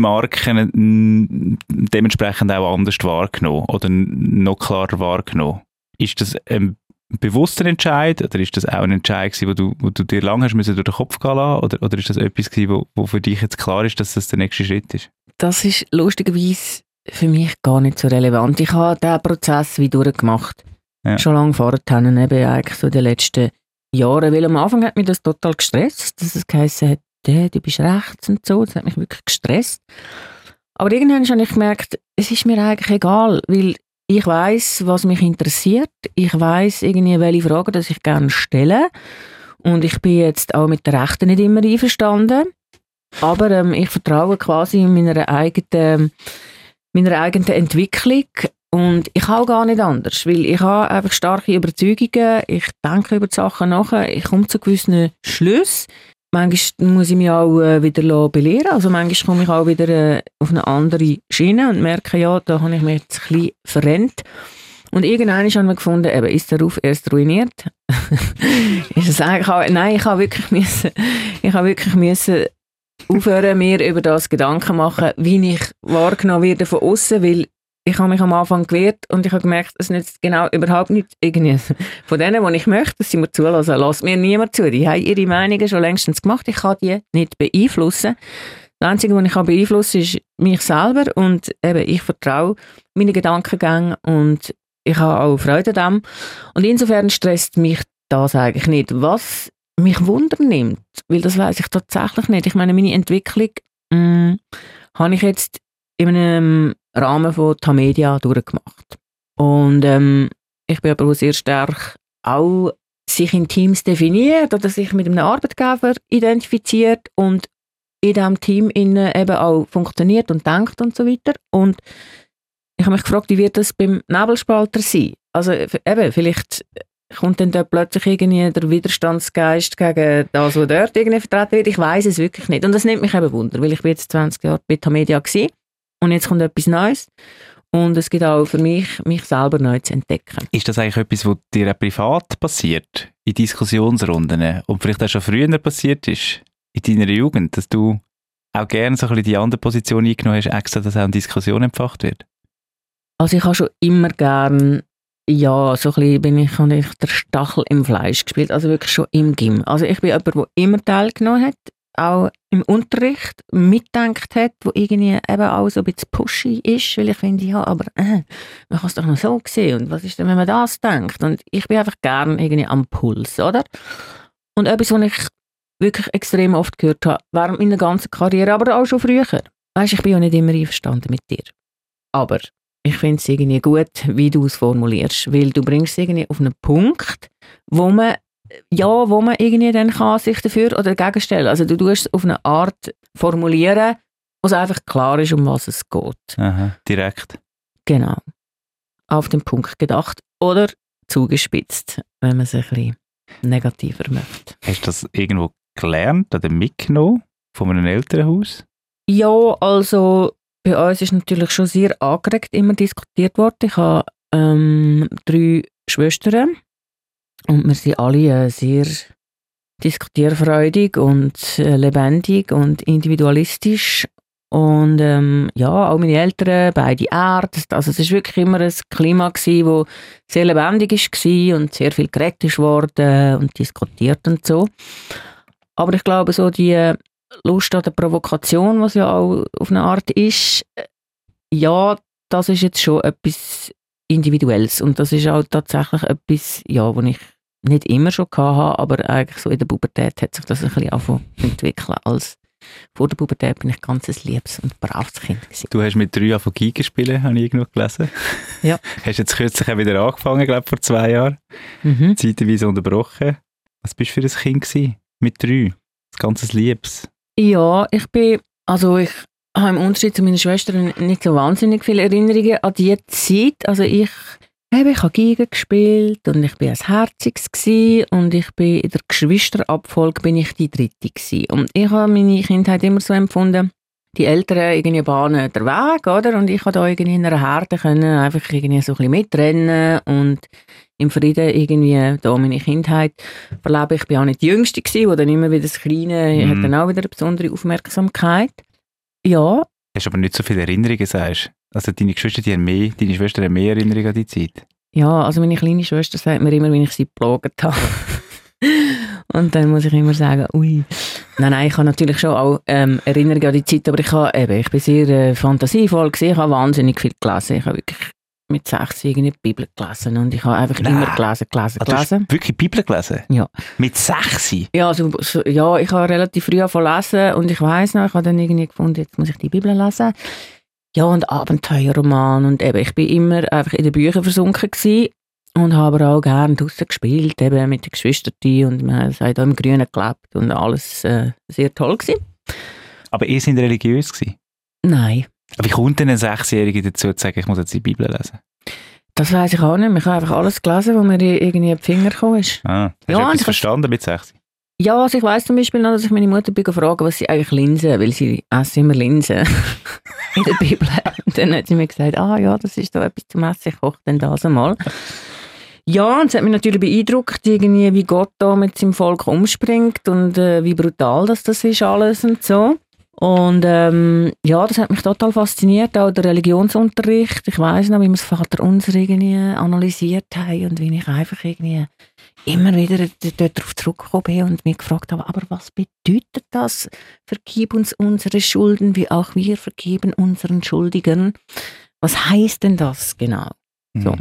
Marken dementsprechend auch anders wahrgenommen oder noch klarer wahrgenommen. Ist das ein bewusster Entscheid oder ist das auch ein Entscheid gewesen, wo du dir lange hast müssen durch den Kopf gehen lassen, oder ist das etwas gewesen, wo für dich jetzt klar ist, dass das der nächste Schritt ist? Das ist lustigerweise für mich gar nicht so relevant. Ich habe diesen Prozess wie durchgemacht. Ja. Schon lange vorher, eben eigentlich so in den letzten Jahren, weil am Anfang hat mich das total gestresst, dass es geheißen hat, du bist rechts und so, das hat mich wirklich gestresst. Aber irgendwann habe ich gemerkt, es ist mir eigentlich egal, weil ich weiss, was mich interessiert, ich weiss irgendwie, welche Fragen dass ich gerne stelle und ich bin jetzt auch mit der Rechten nicht immer einverstanden, aber ich vertraue quasi meiner eigenen Entwicklung und ich kann auch gar nicht anders, weil ich habe einfach starke Überzeugungen, ich denke über die Sachen nach, ich komme zu gewissen Schlüssen. Manchmal muss ich mich auch wieder belehren, also manchmal komme ich auch wieder auf eine andere Schiene und merke, ja, da habe ich mich jetzt ein bisschen verrennt. Und irgendwann haben wir gefunden, eben, ist der Ruf erst ruiniert? Ist es eigentlich auch, nein, ich habe wirklich müssen aufhören, mir über das Gedanken machen, wie ich wahrgenommen werde von außen, weil ich habe mich am Anfang gewehrt und ich habe gemerkt, es nützt genau überhaupt nicht irgendwie von denen, die ich möchte, dass sie mir zulassen. Lasst mir niemand zu. Die haben ihre Meinungen schon längstens gemacht. Ich kann die nicht beeinflussen. Das Einzige, was ich beeinflussen kann, ist mich selber und eben, ich vertraue meinen Gedankengängen und ich habe auch Freude daran. Und insofern stresst mich das eigentlich nicht. Was mich wundernimmt, weil das weiss ich tatsächlich nicht. Ich meine, meine Entwicklung habe ich jetzt in einem Rahmen von Tamedia durchgemacht. Und ich bin aber sehr stark auch sich in Teams definiert oder sich mit einem Arbeitgeber identifiziert und in diesem Team eben auch funktioniert und denkt und so weiter. Und ich habe mich gefragt, wie wird das beim Nebelspalter sein? Also eben, vielleicht kommt dann da plötzlich irgendwie der Widerstandsgeist gegen das, was dort irgendwie vertreten wird. Ich weiss es wirklich nicht. Und das nimmt mich eben Wunder, weil ich bin jetzt 20 Jahre bei Tamedia gewesen. Und jetzt kommt etwas Neues. Und es gibt auch für mich selber neu zu entdecken. Ist das eigentlich etwas, was dir auch privat passiert? In Diskussionsrunden? Und vielleicht auch schon früher passiert ist? In deiner Jugend? Dass du auch gerne so ein bisschen die andere Position eingenommen hast, extra, dass auch eine Diskussion empfacht wird? Also ich habe schon immer gern, ja, so ein bisschen habe ich der Stachel im Fleisch gespielt. Also wirklich schon im Gym. Also ich bin jemand, der immer teilgenommen hat. Auch im Unterricht mitgedacht hat, wo irgendwie eben auch so ein bisschen pushy ist, weil ich finde, ja, aber man kann es doch noch so sehen und was ist denn, wenn man das denkt? Und ich bin einfach gern irgendwie am Puls, oder? Und etwas, was ich wirklich extrem oft gehört habe, während meiner ganzen Karriere, aber auch schon früher. Weisst, ich bin ja nicht immer einverstanden mit dir. Aber ich finde es irgendwie gut, wie du es formulierst, weil du bringst es irgendwie auf einen Punkt, wo man irgendwie dann kann sich dafür oder dagegen stellen. Also du tust es auf eine Art formulieren, wo es einfach klar ist, um was es geht. Aha, direkt. Genau. auf den Punkt gedacht oder zugespitzt, wenn man es ein bisschen negativer möchte. Hast du das irgendwo gelernt oder mitgenommen von einem Elternhaus? Ja, also bei uns ist natürlich schon sehr angeregt immer diskutiert worden. Ich habe 3 Schwestern und wir sind alle sehr diskutierfreudig und lebendig und individualistisch. Und auch meine Eltern, beide Ärzte. Also es war wirklich immer ein Klima gewesen, wo sehr lebendig war und sehr viel geredet ist worden und diskutiert und so. Aber ich glaube, so die Lust an der Provokation, was ja auch auf eine Art ist, ja, das ist jetzt schon etwas Individuelles. Und das ist auch tatsächlich etwas, ja, was ich nicht immer schon hatte, aber eigentlich so in der Pubertät hat sich das ein bisschen angefangen zu entwickeln. Vor der Pubertät bin ich ganz ein liebes und braves Kind gewesen. Du hast mit 3 angefangen Geige spielen, habe ich irgendwo gelesen. Ja. Hast jetzt kürzlich auch wieder angefangen, glaube ich, vor 2 Jahren. Zeitweise unterbrochen. Was bist du für ein Kind gewesen? Mit 3? Das ganze Liebes. Ja, ich habe im Unterschied zu meiner Schwester nicht so wahnsinnig viele Erinnerungen an diese Zeit. Also ich habe Geige gespielt und ich war ein Herziges gewesen und ich bin in der Geschwisterabfolge bin ich die Dritte gewesen. Und ich habe meine Kindheit immer so empfunden, die Eltern irgendwie bahnen den Weg, oder? Und ich konnte da irgendwie in einer Herde einfach irgendwie so ein bisschen mitrennen und im Frieden irgendwie da meine Kindheit verleben. Ich bin auch nicht die Jüngste gewesen, wo dann immer wieder das Kleine hat dann auch wieder eine besondere Aufmerksamkeit. Ja. Hast aber nicht so viele Erinnerungen, sagst du? Also deine Schwester haben mehr Erinnerungen an die Zeit? Ja, also meine kleine Schwester sagt mir immer, wenn ich sie geplagt habe. Und dann muss ich immer sagen, ui. Nein, ich habe natürlich schon auch Erinnerungen an die Zeit, aber ich bin sehr fantasievoll gewesen. Ich habe wahnsinnig viel gelesen. Ich habe wirklich mit 6 irgendwie die Bibel gelesen und ich habe einfach immer gelesen. Du hast wirklich Bibel gelesen? Ja. Mit 6? Ja, ich habe relativ früh angefangen lesen und ich weiss noch, ich habe dann irgendwie gefunden, jetzt muss ich die Bibel lesen. Ja, und Abenteuerroman und ich bin immer einfach in den Büchern versunken gewesen und habe aber auch gerne draussen gespielt, eben mit den Geschwistern und wir haben da im Grünen gelebt und alles sehr toll gewesen. Aber ihr seid religiös gewesen? Nein. Aber wie kommt denn ein 6-Jähriger dazu, zu sagen, ich muss jetzt die Bibel lesen? Das weiss ich auch nicht. Ich habe einfach alles gelesen, was mir irgendwie in die Finger gekommen ist. Hast du etwas verstanden mit 6? Ja, also ich weiss zum Beispiel noch, dass ich meine Mutter gefragt habe, was sie eigentlich Linsen, weil sie essen immer Linsen in der Bibel. Und dann hat sie mir gesagt, das ist da etwas zum Essen, ich koche dann das einmal. Ja, und es hat mich natürlich beeindruckt, irgendwie, wie Gott da mit seinem Volk umspringt und wie brutal das ist alles und so. Und das hat mich total fasziniert, auch der Religionsunterricht. Ich weiss noch, wie wir das Vaterunser irgendwie analysiert haben und wie ich einfach irgendwie immer wieder darauf zurückgekommen bin und mich gefragt habe, aber was bedeutet das? Vergib uns unsere Schulden, wie auch wir vergeben unseren Schuldigern. Was heisst denn das genau? So.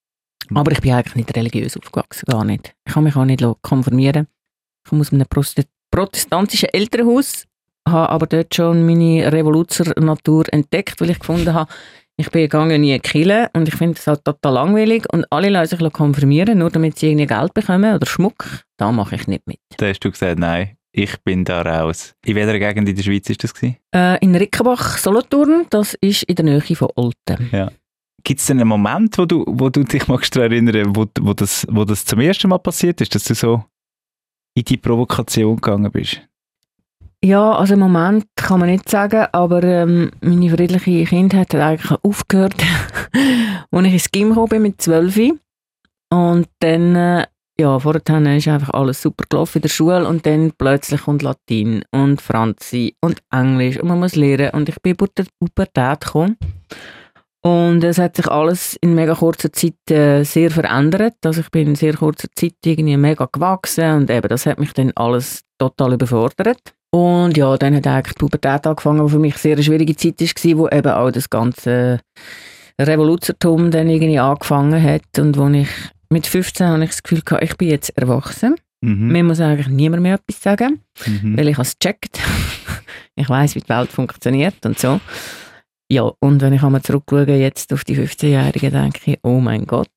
Aber ich bin eigentlich nicht religiös aufgewachsen, gar nicht. Ich kann mich auch nicht konfirmieren. Ich komme aus einem protestantischen Elternhaus, habe aber dort schon meine Revoluzer-Natur entdeckt, weil ich gefunden habe, ich bin gegangen nie in die Kirche und ich finde das halt total langweilig und alle lassen sich konfirmieren, nur damit sie irgendwie Geld bekommen oder Schmuck. Da mache ich nicht mit. Da hast du gesagt, nein, ich bin da raus. In welcher Gegend in der Schweiz war das gewesen? In Rickenbach, Solothurn, das ist in der Nähe von Olten. Ja. Gibt es denn einen Moment, wo du dich magst daran erinnern, wo das zum ersten Mal passiert ist, dass du so in die Provokation gegangen bist? Ja, also im Moment kann man nicht sagen, aber meine friedliche Kindheit hat eigentlich aufgehört, als ich ins Gym gekommen bin mit 12. Und dann, vorher ist einfach alles super gelaufen in der Schule und dann plötzlich kommt Latein und Franzi und Englisch und man muss lernen und ich bin in die Pubertät gekommen. Und es hat sich alles in mega kurzer Zeit sehr verändert. Also ich bin in sehr kurzer Zeit irgendwie mega gewachsen und eben das hat mich dann alles total überfordert. Und ja, dann hat eigentlich die Pubertät angefangen, die für mich sehr eine schwierige Zeit war, wo eben auch das ganze Revoluzertum dann irgendwie angefangen hat und wo ich mit 15 habe ich das Gefühl gehabt, ich bin jetzt erwachsen. Mir muss eigentlich niemand mehr etwas sagen, weil ich habe es gecheckt. Ich weiss, wie die Welt funktioniert und so. Ja, und wenn ich einmal zurückschaue jetzt auf die 15-Jährigen, denke ich, oh mein Gott.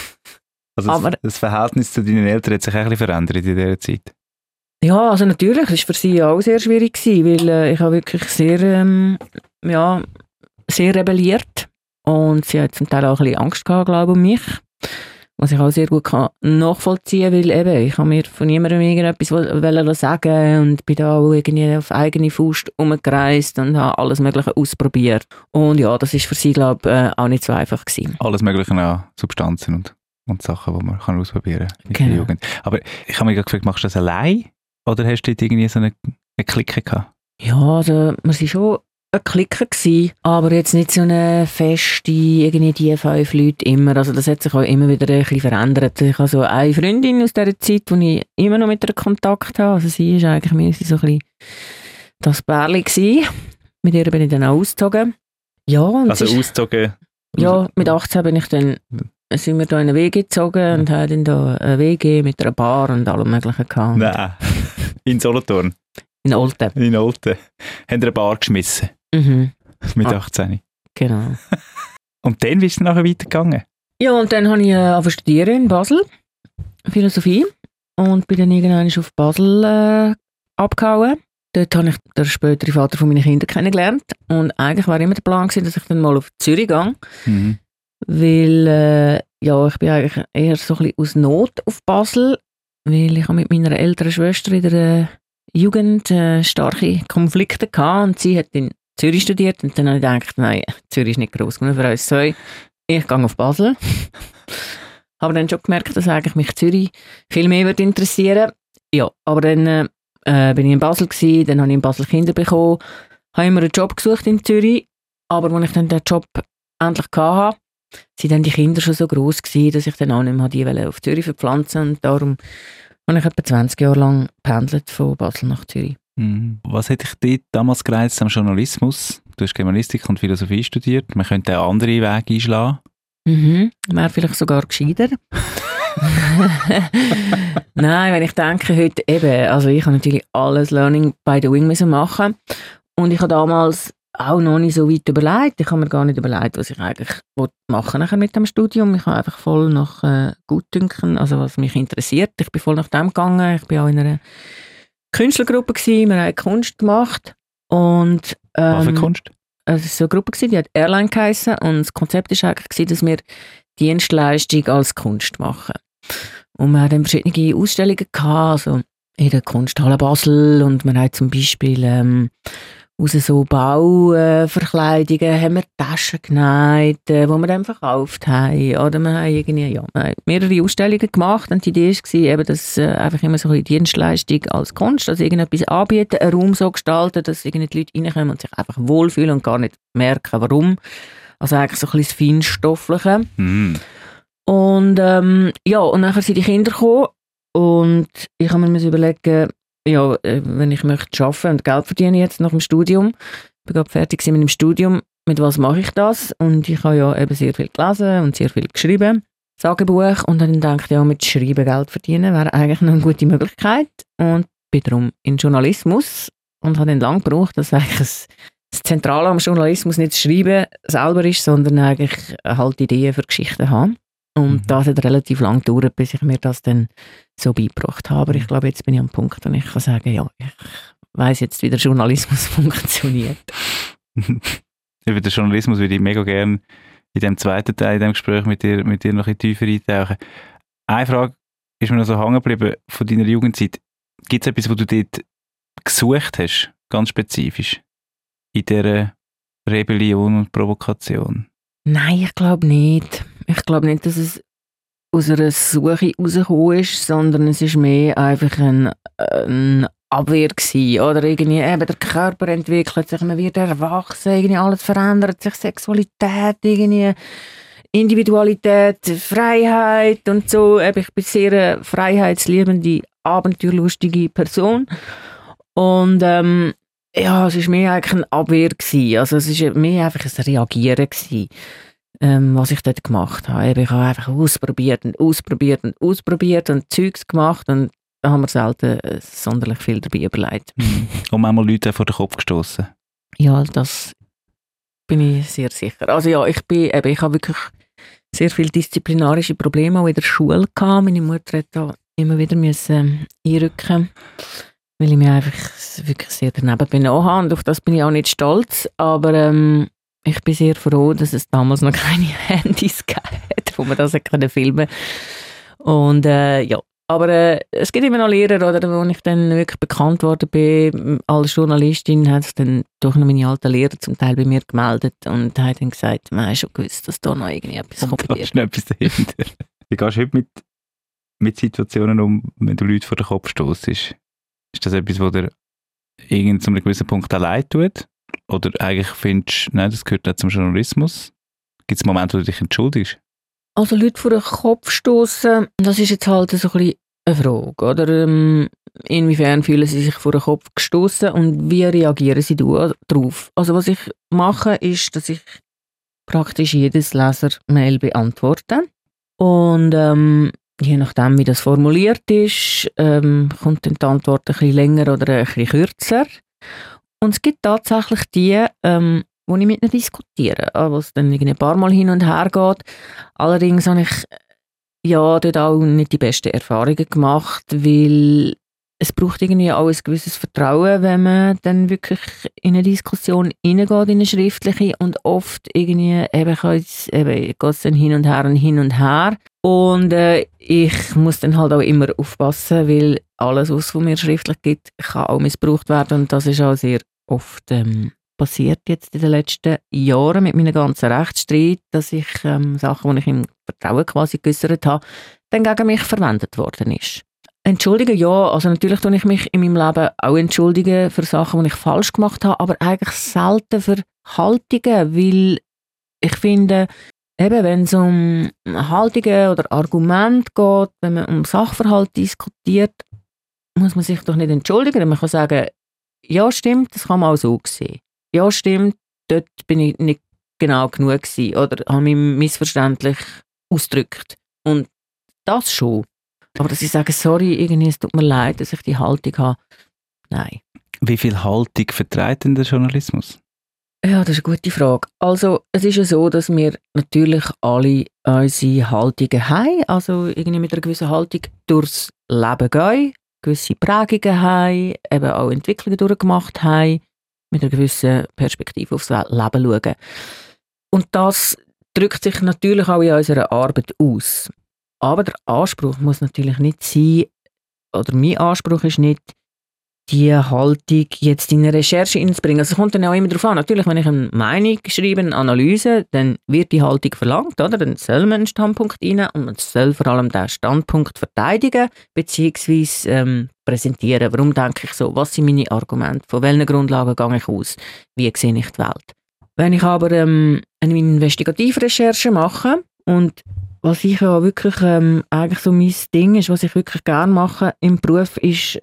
Also aber das Verhältnis zu deinen Eltern hat sich ein bisschen verändert in dieser Zeit? Ja, also natürlich, das war für sie auch sehr schwierig, weil ich habe wirklich sehr rebelliert Und sie hat zum Teil auch ein bisschen Angst gehabt, glaube ich, um mich. Was ich auch sehr gut nachvollziehen kann, weil eben, ich habe mir von niemandem irgendetwas sagen und bin da auch irgendwie auf eigene Faust rumgereist und habe alles Mögliche ausprobiert. Und ja, das ist für sie, glaube ich, auch nicht so einfach gewesen. Alles Mögliche an Substanzen und Sachen, die man kann ausprobieren kann in der Jugend. Aber ich habe mich gerade gefragt, machst du das allein? Oder hast du dort irgendwie so eine Clique gehabt? Ja, also wir waren schon eine Clique gewesen, aber jetzt nicht so eine feste, irgendwie die 5 Leute immer. Also das hat sich auch immer wieder ein bisschen verändert. Ich habe so eine Freundin aus dieser Zeit, wo ich immer noch mit ihr Kontakt habe. Also sie ist eigentlich mir so ein bisschen das Bärli gewesen. Mit ihr bin ich dann auch ausgezogen. Ja, und also ausgezogen? Ja, mit 18 sind wir da in eine WG gezogen und haben dann da eine WG mit einer Bar und allem Möglichen gehabt. Nein, in Solothurn? In Olten. In Olten. Haben wir eine Bar geschmissen? Mhm. Mit 18. Genau. Und dann bist du nachher weitergegangen? Ja, und dann habe ich angefangen studieren in Basel, Philosophie, und bin dann irgendwann auf Basel abgehauen. Dort habe ich den späteren Vater von meinen Kindern kennengelernt und eigentlich war immer der Plan gewesen, dass ich dann mal auf Zürich gehe, weil ja, ich bin eigentlich eher so ein bisschen aus Not auf Basel, weil ich habe mit meiner älteren Schwester in der Jugend starke Konflikte gehabt und sie hat in Zürich studiert und dann habe ich gedacht, nein, Zürich ist nicht gross genug für uns zwei. Ich gehe auf Basel. Habe dann schon gemerkt, dass eigentlich mich Zürich viel mehr würde interessieren. Ja, aber dann bin ich in Basel gewesen, dann habe ich in Basel Kinder bekommen, habe immer einen Job gesucht in Zürich, aber als ich dann den Job endlich hatte, sind dann die Kinder schon so gross gewesen, dass ich dann auch nicht mehr die auf Zürich verpflanzen und darum habe ich etwa 20 Jahre lang pendelt von Basel nach Zürich. Was hätte ich dir damals gereizt am Journalismus? Du hast Germanistik und Philosophie studiert. Man könnte auch andere Wege einschlagen. Wäre vielleicht sogar gescheiter. Nein, wenn ich denke heute eben, also ich habe natürlich alles Learning by the Wing müssen machen und ich habe damals auch noch nicht so weit überlegt. Ich habe mir gar nicht überlegt, was ich eigentlich machen nachher mit dem Studium. Ich habe einfach voll nach Gutdünken, also was mich interessiert. Ich bin voll nach dem gegangen. Ich bin auch in einer Künstlergruppe gewesen. Wir haben Kunst gemacht und was für Kunst? Es war so eine Gruppe gewesen, die hat Airline geheissen und das Konzept war eigentlich gewesen, dass wir Dienstleistung als Kunst machen. Und wir hatten verschiedene Ausstellungen gehabt, also in der Kunsthalle Basel und wir haben zum Beispiel aus so Bauverkleidungen haben wir Taschen genäht, die wir dann verkauft haben. Oder wir haben irgendwie, wir haben mehrere Ausstellungen gemacht und die Idee war eben, dass einfach immer so eine Dienstleistung als Kunst, also irgendetwas anbieten, einen Raum so gestalten, dass irgendwie die Leute reinkommen und sich einfach wohlfühlen und gar nicht merken, warum. Also eigentlich so ein bisschen das Feinstoffliche. Und und nachher sind die Kinder gekommen und ich habe mir überlegen, ja, wenn ich möchte arbeiten und Geld verdienen jetzt nach dem Studium, ich bin gerade fertig mit dem Studium, mit was mache ich das? Und ich habe ja eben sehr viel gelesen und sehr viel geschrieben, Tagebuch, und dann denke ich, ja, mit Schreiben Geld verdienen wäre eigentlich noch eine gute Möglichkeit und bin darum in Journalismus und habe dann lange gebraucht, dass eigentlich das Zentrale am Journalismus nicht das Schreiben selber ist, sondern eigentlich halt Ideen für Geschichten haben. Und das hat relativ lang gedauert, bis ich mir das dann so beigebracht habe. Aber ich glaube, jetzt bin ich am Punkt, wo ich kann sagen, ja, ich weiss jetzt, wie der Journalismus funktioniert. Über den Journalismus würde ich mega gerne in dem zweiten Teil, in dem Gespräch mit dir noch ein bisschen tiefer eintauchen. Eine Frage ist mir noch so hängen geblieben von deiner Jugendzeit. Gibt es etwas, was du dort gesucht hast, ganz spezifisch, in dieser Rebellion und Provokation? Nein, ich glaube nicht. Ich glaube nicht, dass es aus einer Suche rausgekommen ist, sondern es ist mehr einfach ein Abwehr gewesen. Oder irgendwie eben der Körper entwickelt sich, man wird erwachsen, irgendwie alles verändert sich, Sexualität, irgendwie Individualität, Freiheit und so. Ich bin sehr eine freiheitsliebende, abenteuerlustige Person. Und ja, es war mehr eigentlich ein Abwehr gewesen. Also es war mehr einfach ein Reagieren gewesen, was ich dort gemacht habe. Ich habe einfach ausprobiert und Zeugs gemacht und da haben wir selten sonderlich viel dabei überlegt. Und manchmal Leute vor den Kopf gestoßen. Ja, das bin ich sehr sicher. Also ja, ich habe wirklich sehr viele disziplinarische Probleme auch in der Schule gehabt. Meine Mutter hat da immer wieder einrücken, weil ich mir einfach wirklich sehr daneben benommen habe und auf das bin ich auch nicht stolz. Aber ich bin sehr froh, dass es damals noch keine Handys gab, wo man das filmen konnte. Und ja, aber es gibt immer noch Lehrer, oder, wo ich dann wirklich bekannt worden bin als Journalistin, haben sich dann doch noch meine alten Lehrer zum Teil bei mir gemeldet und haben dann gesagt, man hat schon gewusst, dass da noch irgendwie etwas kommt. Da ist noch etwas dahinter. Wie gehst du heute mit Situationen um, wenn du Leute vor den Kopf stossest? Ist das etwas, was dir zu einem gewissen Punkt allein tut? Oder eigentlich findest du, nein, das gehört nicht zum Journalismus? Gibt es Momente, wo du dich entschuldigst? Also Leute vor den Kopf stossen, das ist jetzt halt so ein bisschen eine Frage, oder? Inwiefern fühlen sie sich vor den Kopf gestossen und wie reagieren sie darauf? Also was ich mache, ist, dass ich praktisch jedes Leser-Mail beantworte. Und je nachdem, wie das formuliert ist, kommt dann die Antwort ein bisschen länger oder ein bisschen kürzer. Und es gibt tatsächlich die, wo ich mit ihnen diskutiere, wo es dann ein paar Mal hin und her geht. Allerdings habe ich dort auch nicht die besten Erfahrungen gemacht, weil es braucht irgendwie auch ein gewisses Vertrauen, wenn man dann wirklich in eine Diskussion hineingeht, in eine schriftliche, und oft irgendwie geht es dann hin und her. Und ich muss dann halt auch immer aufpassen, weil alles, was es von mir schriftlich gibt, kann auch missbraucht werden, und das ist auch sehr oft passiert jetzt in den letzten Jahren mit meinen ganzen Rechtsstreit, dass ich Sachen, die ich im Vertrauen quasi geäussert habe, dann gegen mich verwendet worden ist. Entschuldigen, ja, also natürlich tue ich mich in meinem Leben auch entschuldigen für Sachen, die ich falsch gemacht habe, aber eigentlich selten für Haltungen, weil ich finde, eben, wenn es um Haltungen oder Argumente geht, wenn man um Sachverhalt diskutiert, muss man sich doch nicht entschuldigen. Man kann sagen, ja stimmt, das kann man auch so sehen. Ja stimmt, dort bin ich nicht genau genug gewesen oder habe mich missverständlich ausgedrückt. Und das schon. Aber dass ich sage, sorry, irgendwie, es tut mir leid, dass ich die Haltung habe, nein. Wie viel Haltung vertreibt denn der Journalismus? Ja, das ist eine gute Frage. Also es ist ja so, dass wir natürlich alle unsere Haltungen haben, also irgendwie mit einer gewissen Haltung durchs Leben gehen, gewisse Prägungen haben, eben auch Entwicklungen durchgemacht haben, mit einer gewissen Perspektive aufs Leben schauen. Und das drückt sich natürlich auch in unserer Arbeit aus. Aber der Anspruch muss natürlich nicht sein, oder mein Anspruch ist nicht, die Haltung jetzt in eine Recherche einzubringen. Also es kommt dann auch immer darauf an. Natürlich, wenn ich eine Meinung schreibe, eine Analyse, dann wird die Haltung verlangt, oder? Dann soll man einen Standpunkt rein und man soll vor allem diesen Standpunkt verteidigen bzw. Präsentieren. Warum denke ich so? Was sind meine Argumente? Von welchen Grundlagen gehe ich aus? Wie sehe ich die Welt? Wenn ich aber eine Investigativrecherche mache, und was ich ja wirklich eigentlich so mein Ding ist, was ich wirklich gerne mache im Beruf, ist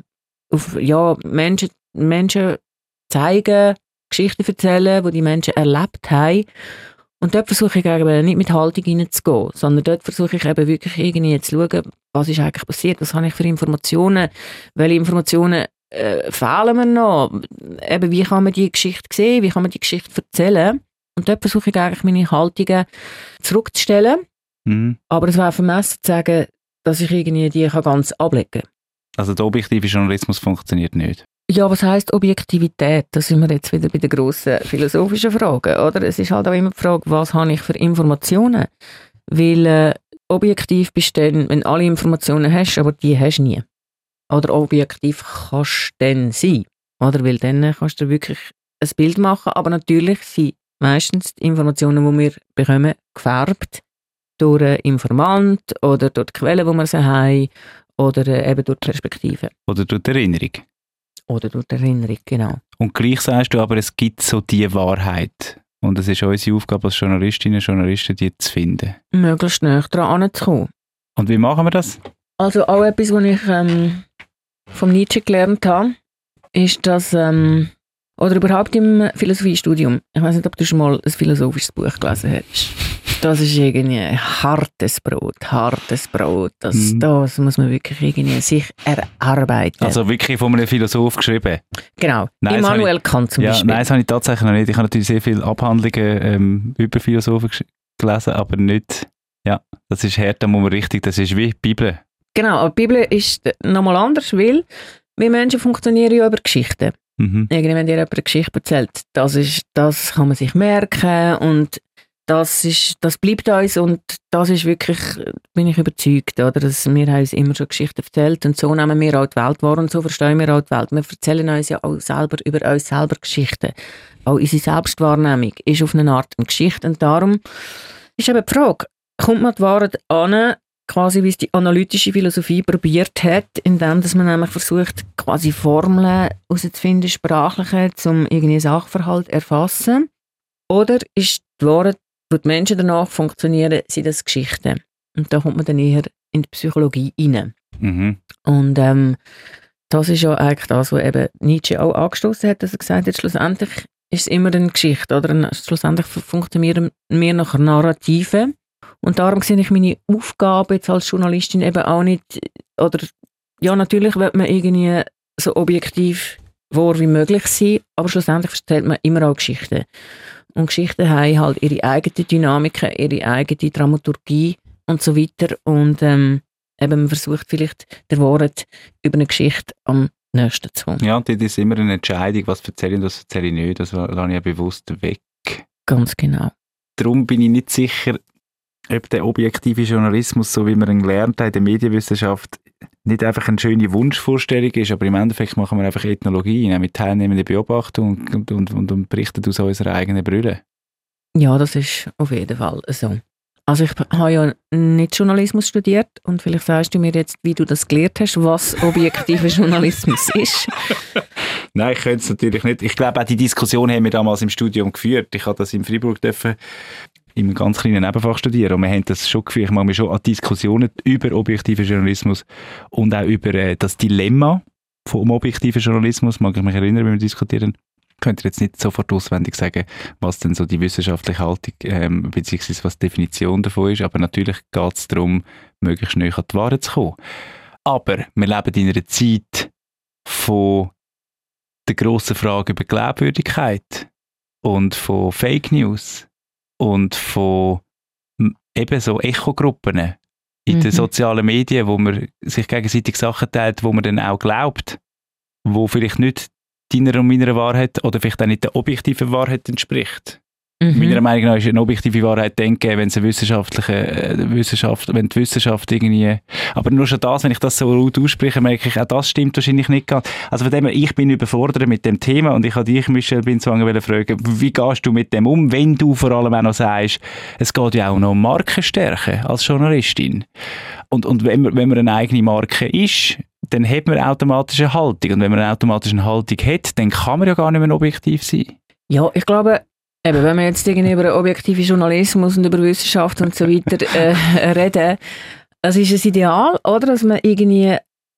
Menschen zeigen, Geschichten erzählen, die Menschen erlebt haben. Und dort versuche ich eben nicht mit Haltung reinzugehen, sondern dort versuche ich eben wirklich irgendwie zu schauen, was ist eigentlich passiert, was habe ich für Informationen, welche Informationen fehlen mir noch, eben wie kann man die Geschichte sehen, wie kann man die Geschichte erzählen. Und dort versuche ich eigentlich meine Haltungen zurückzustellen. Aber es wäre vermessen zu sagen, dass ich irgendwie die ganz ablegen kann. Also der objektive Journalismus funktioniert nicht? Ja, was heisst Objektivität? Da sind wir jetzt wieder bei den grossen philosophischen Fragen, oder? Es ist halt auch immer die Frage, was habe ich für Informationen? Weil objektiv bist du dann, wenn du alle Informationen hast, aber die hast du nie. Oder objektiv kannst du dann sein, oder? Weil dann kannst du wirklich ein Bild machen, aber natürlich sind meistens die Informationen, die wir bekommen, gefärbt durch einen Informant oder durch die Quellen, die wir sie haben, oder eben durch die Perspektive. Oder durch die Erinnerung. Oder durch die Erinnerung, genau. Und gleich sagst du aber, es gibt so die Wahrheit. Und es ist unsere Aufgabe als Journalistinnen und Journalisten, die zu finden. Möglichst näher daran heranzukommen. Und wie machen wir das? Also auch etwas, was ich vom Nietzsche gelernt habe, ist, dass, oder überhaupt im Philosophiestudium, ich weiß nicht, ob du schon mal ein philosophisches Buch gelesen hast. Das ist irgendwie hartes Brot. Das muss man wirklich irgendwie sich erarbeiten. Also wirklich von einem Philosoph geschrieben? Genau, Immanuel Kant zum Beispiel. Nein, das habe ich tatsächlich noch nicht. Ich habe natürlich sehr viele Abhandlungen über Philosophen gelesen, aber nicht, ja, das ist hart, da muss man richtig, das ist wie die Bibel. Genau, aber die Bibel ist nochmal anders, weil wir Menschen funktionieren ja über Geschichten. Irgendwie, wenn dir jemand eine Geschichte erzählt, das kann man sich merken und das bleibt uns und das ist wirklich, bin ich überzeugt, oder, dass wir haben uns immer schon Geschichten erzählt und so nehmen wir auch die Welt wahr und so verstehen wir auch die Welt. Wir erzählen uns ja auch selber über uns selber Geschichten. Auch unsere Selbstwahrnehmung ist auf eine Art eine Geschichte und darum ist eben die Frage, kommt man die Wahrheit an, quasi wie es die analytische Philosophie probiert hat, indem dass man nämlich versucht, quasi Formeln herauszufinden, sprachliche, um irgendwie Sachverhalt erfassen, oder ist die Wahrheit, wo die Menschen danach funktionieren, sind das Geschichten. Und da kommt man dann eher in die Psychologie rein. Und das ist ja eigentlich das, was eben Nietzsche auch angestoßen hat, dass er gesagt hat, schlussendlich ist es immer eine Geschichte, oder? Schlussendlich funktionieren wir nach Narrativen. Und darum sehe ich meine Aufgabe jetzt als Journalistin eben auch nicht, oder ja, natürlich wird man irgendwie so objektiv wahr wie möglich sein, aber schlussendlich erzählt man immer auch Geschichten. Und Geschichten haben halt ihre eigene Dynamiken, ihre eigene Dramaturgie und so weiter. Und eben man versucht vielleicht der Wahrheit über eine Geschichte am nächsten zu kommen. Ja, und das ist immer eine Entscheidung, was erzähle ich und was erzähle ich nicht. Das lasse ich ja bewusst weg. Ganz genau. Darum bin ich nicht sicher, ob der objektive Journalismus, so wie wir ihn gelernt haben in der Medienwissenschaft, nicht einfach eine schöne Wunschvorstellung ist, aber im Endeffekt machen wir einfach Ethnologie mit teilnehmender Beobachtung und berichten aus unserer eigenen Brille. Ja, das ist auf jeden Fall so. Also ich habe ja nicht Journalismus studiert und vielleicht sagst du mir jetzt, wie du das gelernt hast, was objektiver Journalismus ist. Nein, ich könnte es natürlich nicht. Ich glaube, auch die Diskussion haben wir damals im Studium geführt. Ich habe das in Freiburg in einem ganz kleinen Nebenfach studieren und wir haben das schon geführt. Ich mache mich schon an Diskussionen über objektiven Journalismus und auch über das Dilemma vom objektiven Journalismus, mag ich mich erinnern, wenn wir diskutieren. Ich könnte jetzt nicht sofort auswendig sagen, was denn so die wissenschaftliche Haltung beziehungsweise was die Definition davon ist, aber natürlich geht es darum, möglichst näher an die Wahrheit zu kommen. Aber wir leben in einer Zeit von der grossen Frage über Glaubwürdigkeit und von Fake News und von eben so Echogruppen in den sozialen Medien, wo man sich gegenseitig Sachen teilt, wo man dann auch glaubt, wo vielleicht nicht deiner und meiner Wahrheit oder vielleicht auch nicht der objektiven Wahrheit entspricht. Meiner Meinung nach ist eine objektive Wahrheit denken, wenn es eine wenn die Wissenschaft irgendwie, aber nur schon das, wenn ich das so laut ausspreche, merke ich, auch das stimmt wahrscheinlich nicht ganz. Also von dem her, ich bin überfordert mit dem Thema und ich habe dich, Michel Binzwanger, fragen, wie gehst du mit dem um, wenn du vor allem auch noch sagst, es geht ja auch noch um Markenstärke als Journalistin. Und wenn man eine eigene Marke ist, dann hat man automatisch eine Haltung. Und wenn man eine automatische Haltung hat, dann kann man ja gar nicht mehr objektiv sein. Ja, ich glaube, eben, wenn wir jetzt über objektiven Journalismus und über Wissenschaft und so weiter reden, das ist ein Ideal, oder? Dass man irgendwie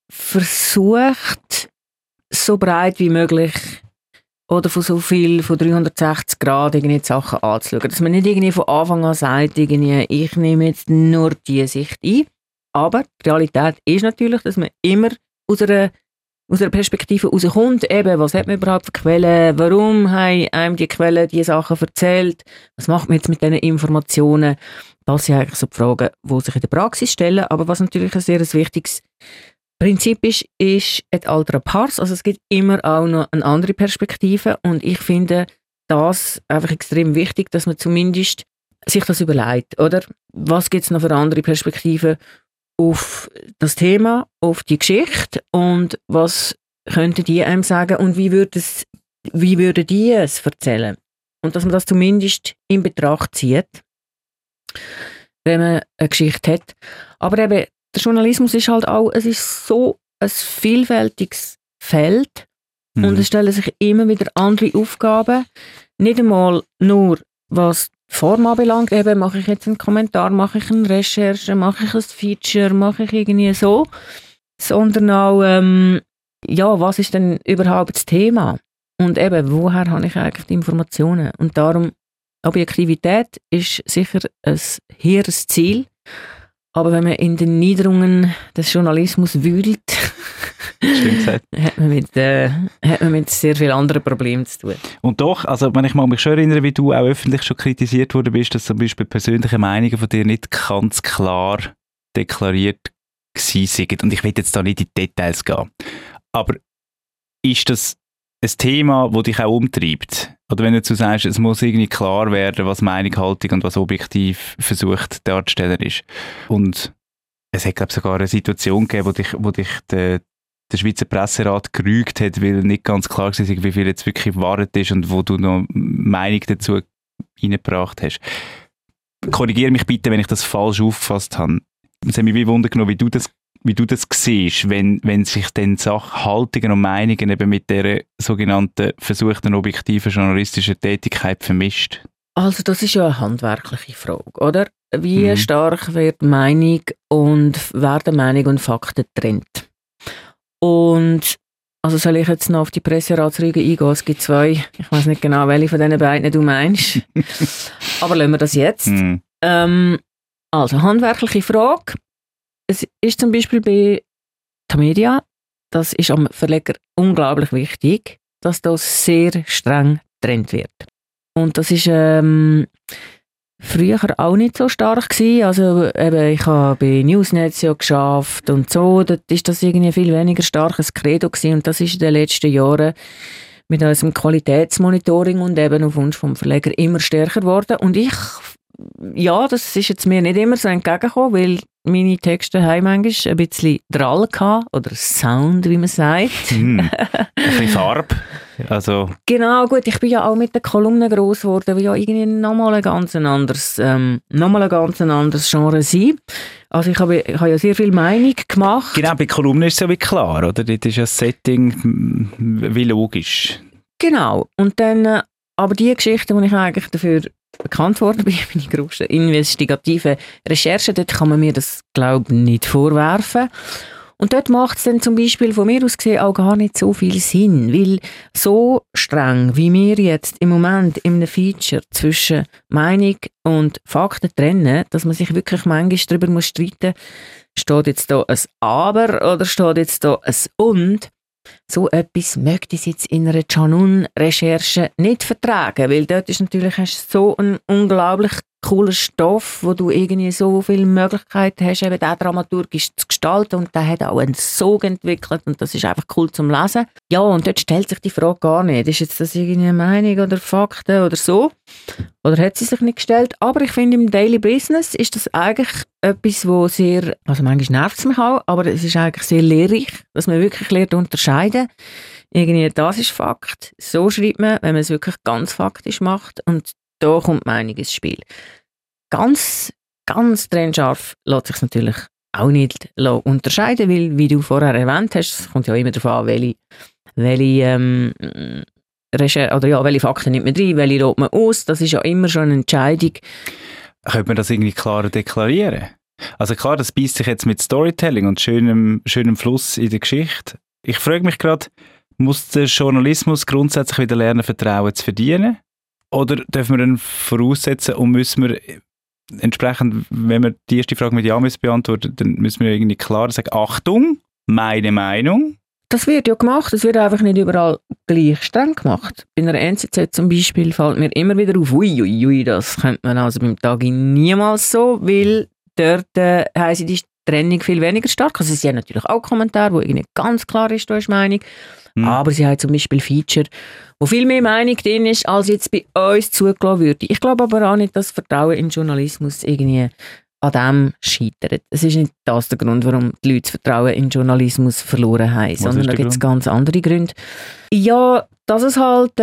versucht, so breit wie möglich oder von 360 Grad irgendwie die Sachen anzuschauen. Dass man nicht irgendwie von Anfang an sagt, irgendwie, ich nehme jetzt nur diese Sicht ein. Aber die Realität ist natürlich, dass man immer aus einer Perspektive rauskommt. Eben, was hat man überhaupt für Quellen? Warum haben einem die Quellen diese Sachen erzählt? Was macht man jetzt mit diesen Informationen? Das sind eigentlich so die Fragen, die sich in der Praxis stellen. Aber was natürlich ein sehr wichtiges Prinzip ist et altera pars. Also es gibt immer auch noch eine andere Perspektive. Und ich finde das einfach extrem wichtig, dass man zumindest sich das überlegt, oder? Was gibt es noch für andere Perspektiven auf das Thema, auf die Geschichte und was könnten die einem sagen und wie würden die es erzählen? Und dass man das zumindest in Betracht zieht, wenn man eine Geschichte hat. Aber eben, der Journalismus ist halt auch, es ist so ein vielfältiges Feld und es stellen sich immer wieder andere Aufgaben. Nicht einmal nur, was die Form anbelangt, eben mache ich jetzt einen Kommentar, mache ich eine Recherche, mache ich ein Feature, mache ich irgendwie so, sondern auch, was ist denn überhaupt das Thema? Und eben, woher habe ich eigentlich die Informationen? Und darum, Objektivität ist sicher ein hehres Ziel, aber wenn man in den Niederungen des Journalismus wühlt, hat man mit sehr vielen anderen Problemen zu tun. Und doch, also wenn ich mich schon erinnere, wie du auch öffentlich schon kritisiert worden bist, dass zum Beispiel persönliche Meinungen von dir nicht ganz klar deklariert gewesen sind. Und ich will jetzt da nicht in die Details gehen. Aber ist das ein Thema, das dich auch umtreibt? Oder wenn du dazu sagst, es muss irgendwie klar werden, was Meinung, Haltung und was objektiv versucht darzustellen ist. Und es hat, glaube ich, sogar eine Situation gegeben, wo dich der Schweizer Presserat gerügt hat, weil nicht ganz klar war, wie viel jetzt wirklich Wahrheit ist und wo du noch Meinung dazu reingebracht hast. Korrigiere mich bitte, wenn ich das falsch aufgefasst habe. Es hat mich wie Wunder genommen, wie du das siehst, wenn sich dann Haltungen und Meinungen eben mit dieser sogenannten versuchten objektiven journalistischen Tätigkeit vermischt. Also das ist ja eine handwerkliche Frage, oder? Wie stark wird Meinung und werden Meinung und Fakten getrennt? Und also soll ich jetzt noch auf die Presseratsrüge eingehen? Es gibt zwei. Ich weiß nicht genau, welche von diesen beiden du meinst. Aber lassen wir das jetzt. Also, handwerkliche Frage. Es ist zum Beispiel bei Tamedia, das ist am Verleger unglaublich wichtig, dass das sehr streng getrennt wird. Und das ist früher auch nicht so stark gewesen. Also eben, ich habe bei Newsnet ja geschafft und so, dort ist das irgendwie viel weniger starkes Credo gewesen. Und das ist in den letzten Jahren mit unserem Qualitätsmonitoring und eben auf Wunsch vom Verleger immer stärker geworden. Und das ist jetzt mir nicht immer so entgegengekommen, weil meine Texte haben manchmal ein bisschen Drall gehabt, oder Sound, wie man sagt. Ein bisschen Farbe. Also. Genau, gut, ich bin ja auch mit den Kolumnen gross geworden, die ja irgendwie nochmal ein ganz anderes Genre sind. Also ich habe ja sehr viel Meinung gemacht. Genau, bei Kolumnen ist es ja wie klar, oder? Das ist ja das Setting wie logisch. Genau, und dann, aber die Geschichten, die ich eigentlich dafür bekannt worden bin, meine grossen investigativen Recherchen, dort kann man mir das, glaube ich, nicht vorwerfen. Und dort macht es dann zum Beispiel von mir aus gesehen auch gar nicht so viel Sinn, weil so streng, wie wir jetzt im Moment in einem Feature zwischen Meinung und Fakten trennen, dass man sich wirklich manchmal darüber streiten muss, steht jetzt da ein Aber oder steht jetzt da ein Und. So etwas möchte ich jetzt in einer Canun-Recherche nicht vertragen, weil dort ist natürlich so ein unglaublich cooler Stoff, wo du irgendwie so viele Möglichkeiten hast, eben den dramaturgisch zu gestalten, und der hat auch einen Sog entwickelt und das ist einfach cool zum Lesen. Ja, und dort stellt sich die Frage gar nicht, ist jetzt das irgendwie eine Meinung oder Fakten oder so? Oder hat sie sich nicht gestellt? Aber ich finde, im Daily Business ist das eigentlich etwas, wo sehr, also manchmal nervt es mich auch, aber es ist eigentlich sehr lehrreich, dass man wirklich lernt unterscheiden. Irgendwie, das ist Fakt. So schreibt man, wenn man es wirklich ganz faktisch macht, und da kommt die Meinung ins Spiel. Ganz, ganz trennscharf lässt sich es natürlich auch nicht unterscheiden, weil, wie du vorher erwähnt hast, es kommt ja immer darauf an, welche Fakten nimmt man rein, welche lässt man aus. Das ist ja immer schon eine Entscheidung. Könnte man das irgendwie klarer deklarieren? Also klar, das beißt sich jetzt mit Storytelling und schönem Fluss in der Geschichte. Ich frage mich gerade, muss der Journalismus grundsätzlich wieder lernen, Vertrauen zu verdienen? Oder dürfen wir dann voraussetzen und müssen wir entsprechend, wenn wir die erste Frage mit Ja beantworten, dann müssen wir irgendwie klar sagen, Achtung, meine Meinung. Das wird ja gemacht, es wird einfach nicht überall gleich streng gemacht. Bei einer NZZ zum Beispiel fällt mir immer wieder auf, das könnte man also beim Tagi niemals so, weil dort haben sie die Trennung viel weniger stark. Also sie haben natürlich auch Kommentare, wo irgendwie ganz klar ist, da ist Meinung. Aber sie haben zum Beispiel Feature, wo viel mehr Meinung drin ist, als jetzt bei uns zugelassen würde. Ich glaube aber auch nicht, dass Vertrauen in Journalismus irgendwie an dem scheitert. Es ist nicht das der Grund, warum die Leute das Vertrauen in Journalismus verloren haben, sondern da gibt es ganz andere Gründe. Ja, dass es halt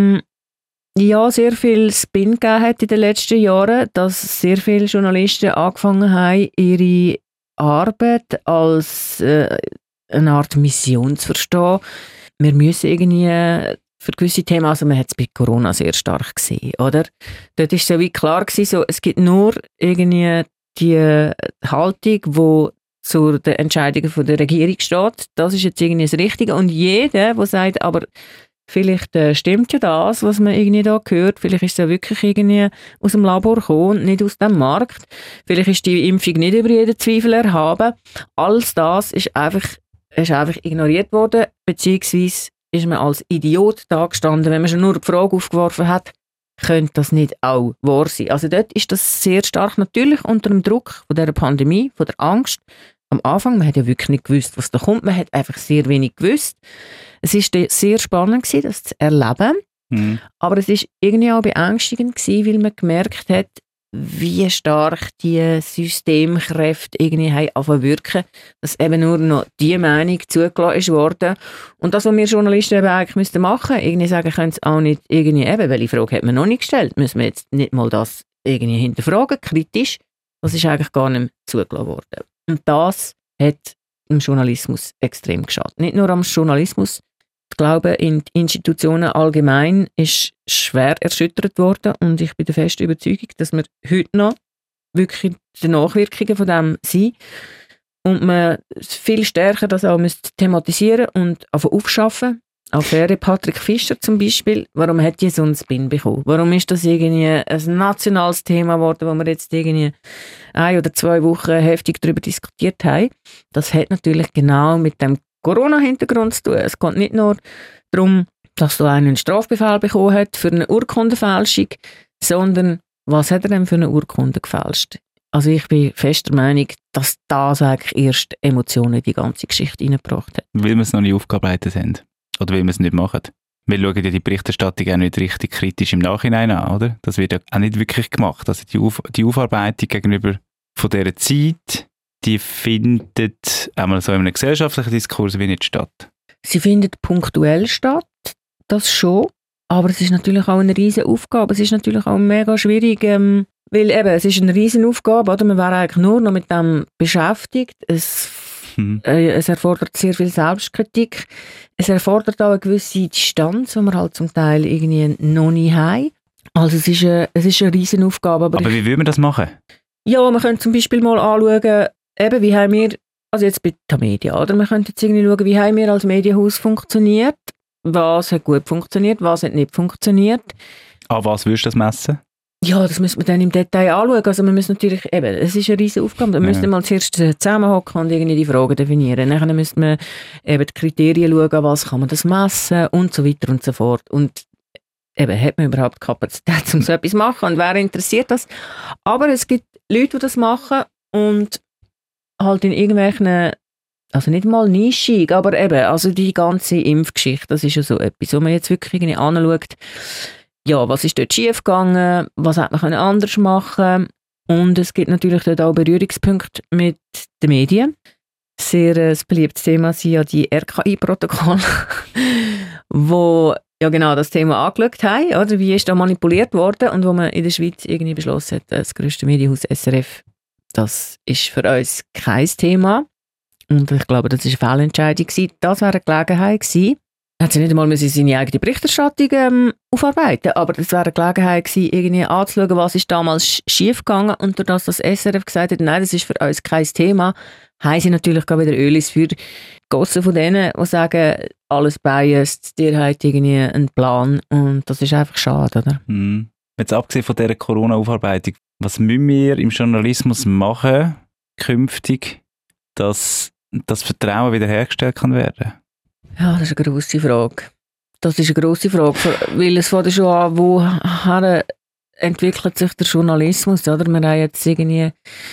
sehr viel Spin gegeben hat in den letzten Jahren, dass sehr viele Journalisten angefangen haben, ihre Arbeit als eine Art Mission zu verstehen. Wir müssen irgendwie für gewisse Themen, also man hat es bei Corona sehr stark gesehen, oder? Dort war es so wie klar gewesen, so, es gibt nur irgendwie die Haltung, die zu den Entscheidungen von der Regierung steht. Das ist jetzt irgendwie das Richtige. Und jeder, der sagt, aber vielleicht stimmt ja das, was man irgendwie da hört, vielleicht ist es ja wirklich irgendwie aus dem Labor gekommen und nicht aus dem Markt. Vielleicht ist die Impfung nicht über jeden Zweifel erhaben. Alles das ist einfach ignoriert worden, beziehungsweise ist man als Idiot dagestanden, wenn man schon nur die Frage aufgeworfen hat, könnte das nicht auch wahr sein. Also dort ist das sehr stark natürlich unter dem Druck von dieser Pandemie, von der Angst, am Anfang, man hat ja wirklich nicht gewusst, was da kommt, man hat einfach sehr wenig gewusst. Es war sehr spannend gewesen, das zu erleben, aber es war irgendwie auch beängstigend gewesen, weil man gemerkt hat, wie stark die Systemkräfte irgendwie haben wirken, dass eben nur noch die Meinung zugelassen ist worden. Und das, was wir Journalisten eben eigentlich machen müssten, irgendwie sagen, können es auch nicht irgendwie eben, welche Frage hat man noch nicht gestellt, müssen wir jetzt nicht mal das irgendwie hinterfragen, kritisch, das ist eigentlich gar nicht mehr zugelassen worden. Und das hat dem Journalismus extrem geschadet. Nicht nur am Journalismus, ich glaube, in die Institutionen allgemein ist schwer erschüttert worden und ich bin der festen Überzeugung, dass wir heute noch wirklich die Nachwirkungen von dem sind und man viel stärker das auch thematisieren und aufschaffen. Affäre Patrick Fischer zum Beispiel, warum hat die so einen Spin bekommen? Warum ist das irgendwie ein nationales Thema geworden, wo wir jetzt irgendwie 1 oder 2 Wochen heftig darüber diskutiert haben? Das hat natürlich genau mit dem Corona-Hintergrund zu tun. Es geht nicht nur darum, dass da einer einen Strafbefehl bekommen hat für eine Urkundenfälschung, sondern was hat er denn für eine Urkunde gefälscht? Also ich bin fester Meinung, dass das eigentlich erst Emotionen in die ganze Geschichte reingebracht hat. Weil wir es noch nicht aufgearbeitet haben. Oder weil wir es nicht machen. Wir schauen ja die Berichterstattung auch nicht richtig kritisch im Nachhinein an, oder? Das wird ja auch nicht wirklich gemacht. Also die Aufarbeitung gegenüber von dieser Zeit, die findet einmal so in einem gesellschaftlichen Diskurs wie nicht statt. Sie findet punktuell statt, das schon. Aber es ist natürlich auch eine riesige Aufgabe. Es ist natürlich auch mega schwierig, weil eben, es ist eine riesige Aufgabe, oder? Man wäre eigentlich nur noch mit dem beschäftigt. Es erfordert sehr viel Selbstkritik. Es erfordert auch eine gewisse Distanz, die wir halt zum Teil irgendwie noch nicht haben. Also es ist eine riesige Aufgabe. Aber wie will man das machen? Ja, man könnte zum Beispiel mal anschauen, eben, wie haben wir, also jetzt bei Tamedia, oder? Man könnte jetzt irgendwie schauen, wie haben wir als Medienhaus funktioniert, was hat gut funktioniert, was hat nicht funktioniert. An was würdest du das messen? Ja, das müssen wir dann im Detail anschauen. Also man muss natürlich, eben, es ist eine riesige Aufgabe, da müssen wir mal zuerst zusammenhocken und irgendwie die Fragen definieren. Dann müssen wir eben die Kriterien schauen, was kann man das messen und so weiter und so fort. Und eben, hat man überhaupt Kapazität, um so etwas zu machen und wer interessiert das? Aber es gibt Leute, die das machen und halt in irgendwelchen, also nicht mal nischig, aber eben, also die ganze Impfgeschichte, das ist ja so etwas, wo man jetzt wirklich irgendwie anschaut, ja, was ist dort schiefgegangen, was hätte man anders machen können. Und es gibt natürlich dort auch Berührungspunkte mit den Medien. Sehr ein beliebtes Thema sind ja die RKI-Protokolle, wo ja genau das Thema angeschaut haben, oder wie ist da manipuliert worden und wo man in der Schweiz irgendwie beschlossen hat, das grösste Medienhaus SRF, das ist für uns kein Thema. Und ich glaube, das war eine Fehlentscheidung gewesen. Das wäre eine Gelegenheit gewesen. Er hat sie nicht einmal seine eigene Berichterstattung aufarbeiten, aber das wäre eine Gelegenheit gewesen, irgendwie anzuschauen, was ist damals schiefgegangen und dadurch, dass das SRF gesagt hat, nein, das ist für uns kein Thema, haben sie natürlich gerade wieder Öl ins Feuer gegossen von denen, die sagen, alles biased, ihr habt irgendwie einen Plan und das ist einfach schade, oder? Jetzt abgesehen von dieser Corona-Aufarbeitung, was müssen wir im Journalismus machen, künftig, dass das Vertrauen wiederhergestellt kann werden? Ja, das ist eine grosse Frage. Das ist eine grosse Frage, weil es fängt schon an, woher entwickelt sich der Journalismus, oder? Wir haben jetzt irgendwie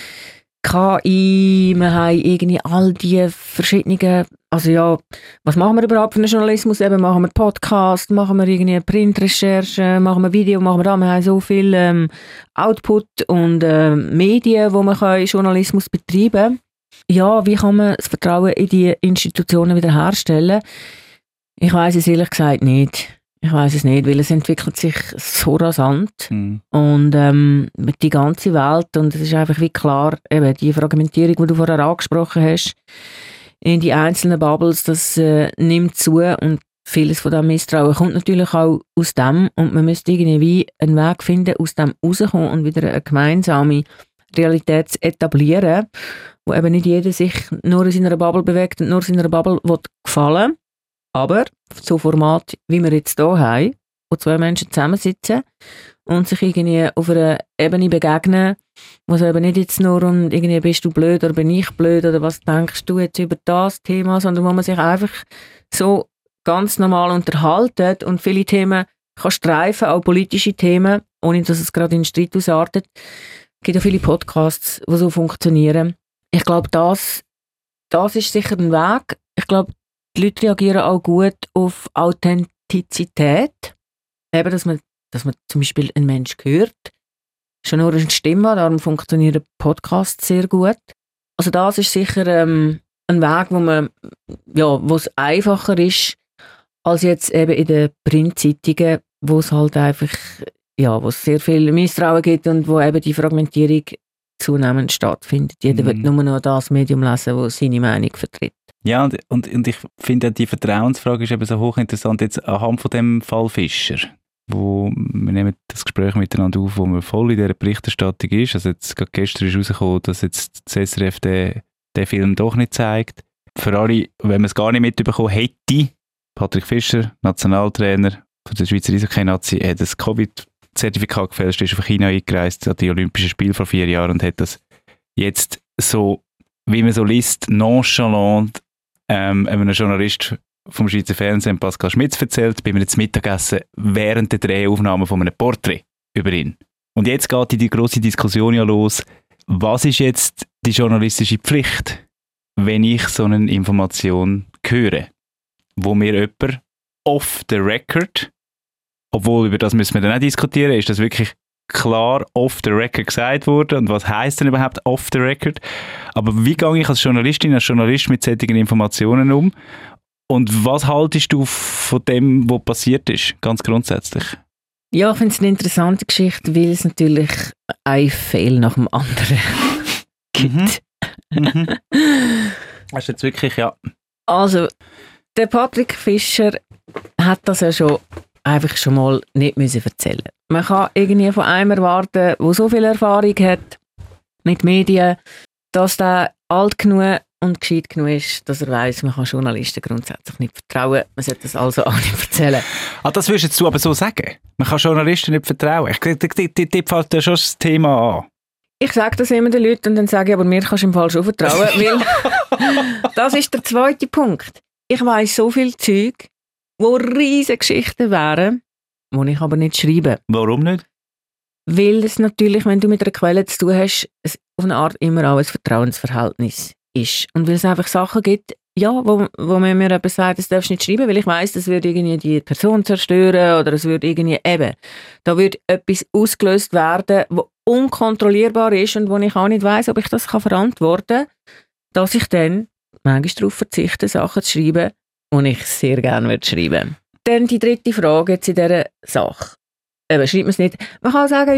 KI, wir haben irgendwie all die verschiedenen, also ja, was machen wir überhaupt für einen Journalismus? Eben machen wir Podcast, machen wir irgendwie Printrecherche, machen wir Video, machen wir da, wir haben so viel Output und Medien, wo man Journalismus betreiben kann. Ja, wie kann man das Vertrauen in die Institutionen wiederherstellen? Ich weiss es ehrlich gesagt nicht. Ich weiss es nicht, weil es entwickelt sich so rasant. Und die ganze Welt, und es ist einfach wie klar, eben die Fragmentierung, die du vorher angesprochen hast, in die einzelnen Bubbles, das nimmt zu und vieles von diesem Misstrauen kommt natürlich auch aus dem und man müsste irgendwie einen Weg finden, aus dem rauszukommen und wieder eine gemeinsame Realität zu etablieren, wo eben nicht jeder sich nur in seiner Bubble bewegt und nur in seiner Bubble gefallen will. Aber so Format, wie wir jetzt hier haben, wo 2 Menschen zusammensitzen und sich irgendwie auf einer Ebene begegnen, wo es eben nicht jetzt nur um irgendwie bist du blöd oder bin ich blöd oder was denkst du jetzt über das Thema, sondern wo man sich einfach so ganz normal unterhaltet und viele Themen kann streifen, auch politische Themen, ohne dass es gerade in Streit ausartet. Es gibt auch viele Podcasts, die so funktionieren. Ich glaube, das das ist sicher ein Weg. Ich glaube, die Leute reagieren auch gut auf Authentizität. Eben, dass man zum Beispiel einen Mensch hört. Schon nur eine Stimme, darum funktionieren Podcasts sehr gut. Also das ist sicher ein Weg, wo es einfacher ist, als jetzt eben in den Printzeitungen, wo es halt einfach, wo es sehr viel Misstrauen gibt und wo eben die Fragmentierung zunehmend stattfindet. Jeder wird nur noch das Medium lesen, das seine Meinung vertritt. Ja, und ich finde, die Vertrauensfrage ist eben so hochinteressant jetzt anhand von dem Fall Fischer, wo wir nehmen das Gespräch miteinander auf, wo man voll in dieser Berichterstattung ist. Also jetzt gerade gestern ist rausgekommen, dass jetzt das SRF den Film doch nicht zeigt. Für alle, wenn man es gar nicht mitbekommen hätte, Patrick Fischer, Nationaltrainer von der Schweizer Eishockey-Nazi, hat das Covid-Zertifikat gefälscht, ist auf China eingereist an die Olympischen Spiele vor 4 Jahren und hat das jetzt so, wie man so liest, nonchalant einem Journalist vom Schweizer Fernsehen, Pascal Schmitz, erzählt, bei einem Mittagessen während der Drehaufnahme von einem Porträt über ihn. Und jetzt geht die grosse Diskussion ja los, was ist jetzt die journalistische Pflicht, wenn ich so eine Information höre, wo mir jemand off the record, obwohl über das müssen wir dann auch diskutieren, ist das wirklich klar off the record gesagt worden und was heisst denn überhaupt off the record? Aber wie gehe ich als Journalistin, als Journalist mit solchen Informationen um? Und was haltest du von dem, was passiert ist, ganz grundsätzlich? Ja, ich finde es eine interessante Geschichte, weil es natürlich ein Fehl nach dem anderen gibt. Hast du jetzt wirklich, ja. Also, der Patrick Fischer hat das ja schon mal nicht müssen erzählen. Man kann irgendwie von einem erwarten, der so viel Erfahrung hat mit Medien, dass der alt genug und gescheit genug ist, dass er weiss, man kann Journalisten grundsätzlich nicht vertrauen. Man sollte das also auch nicht erzählen. Das würdest jetzt du aber so sagen? Man kann Journalisten nicht vertrauen? Die fällt ja schon das Thema an. Ich sage das immer den Leuten und dann sage ich, aber mir kannst du im Fall schon vertrauen, weil das ist der zweite Punkt. Ich weiss so viel Zeug, wo riesige Geschichten wären, die ich aber nicht schreibe. Warum nicht? Weil es natürlich, wenn du mit einer Quelle zu tun hast, es auf eine Art immer auch ein Vertrauensverhältnis ist. Und weil es einfach Sachen gibt, wo man mir eben sagt, das darfst du nicht schreiben, weil ich weiss, das würde irgendwie die Person zerstören oder es würde irgendwie da würde etwas ausgelöst werden, was unkontrollierbar ist und wo ich auch nicht weiss, ob ich das verantworten kann, dass ich dann manchmal darauf verzichte, Sachen zu schreiben, die ich sehr gerne schreiben würde. Dann die dritte Frage jetzt in dieser Sache. Schreibt man es nicht. Man kann sagen,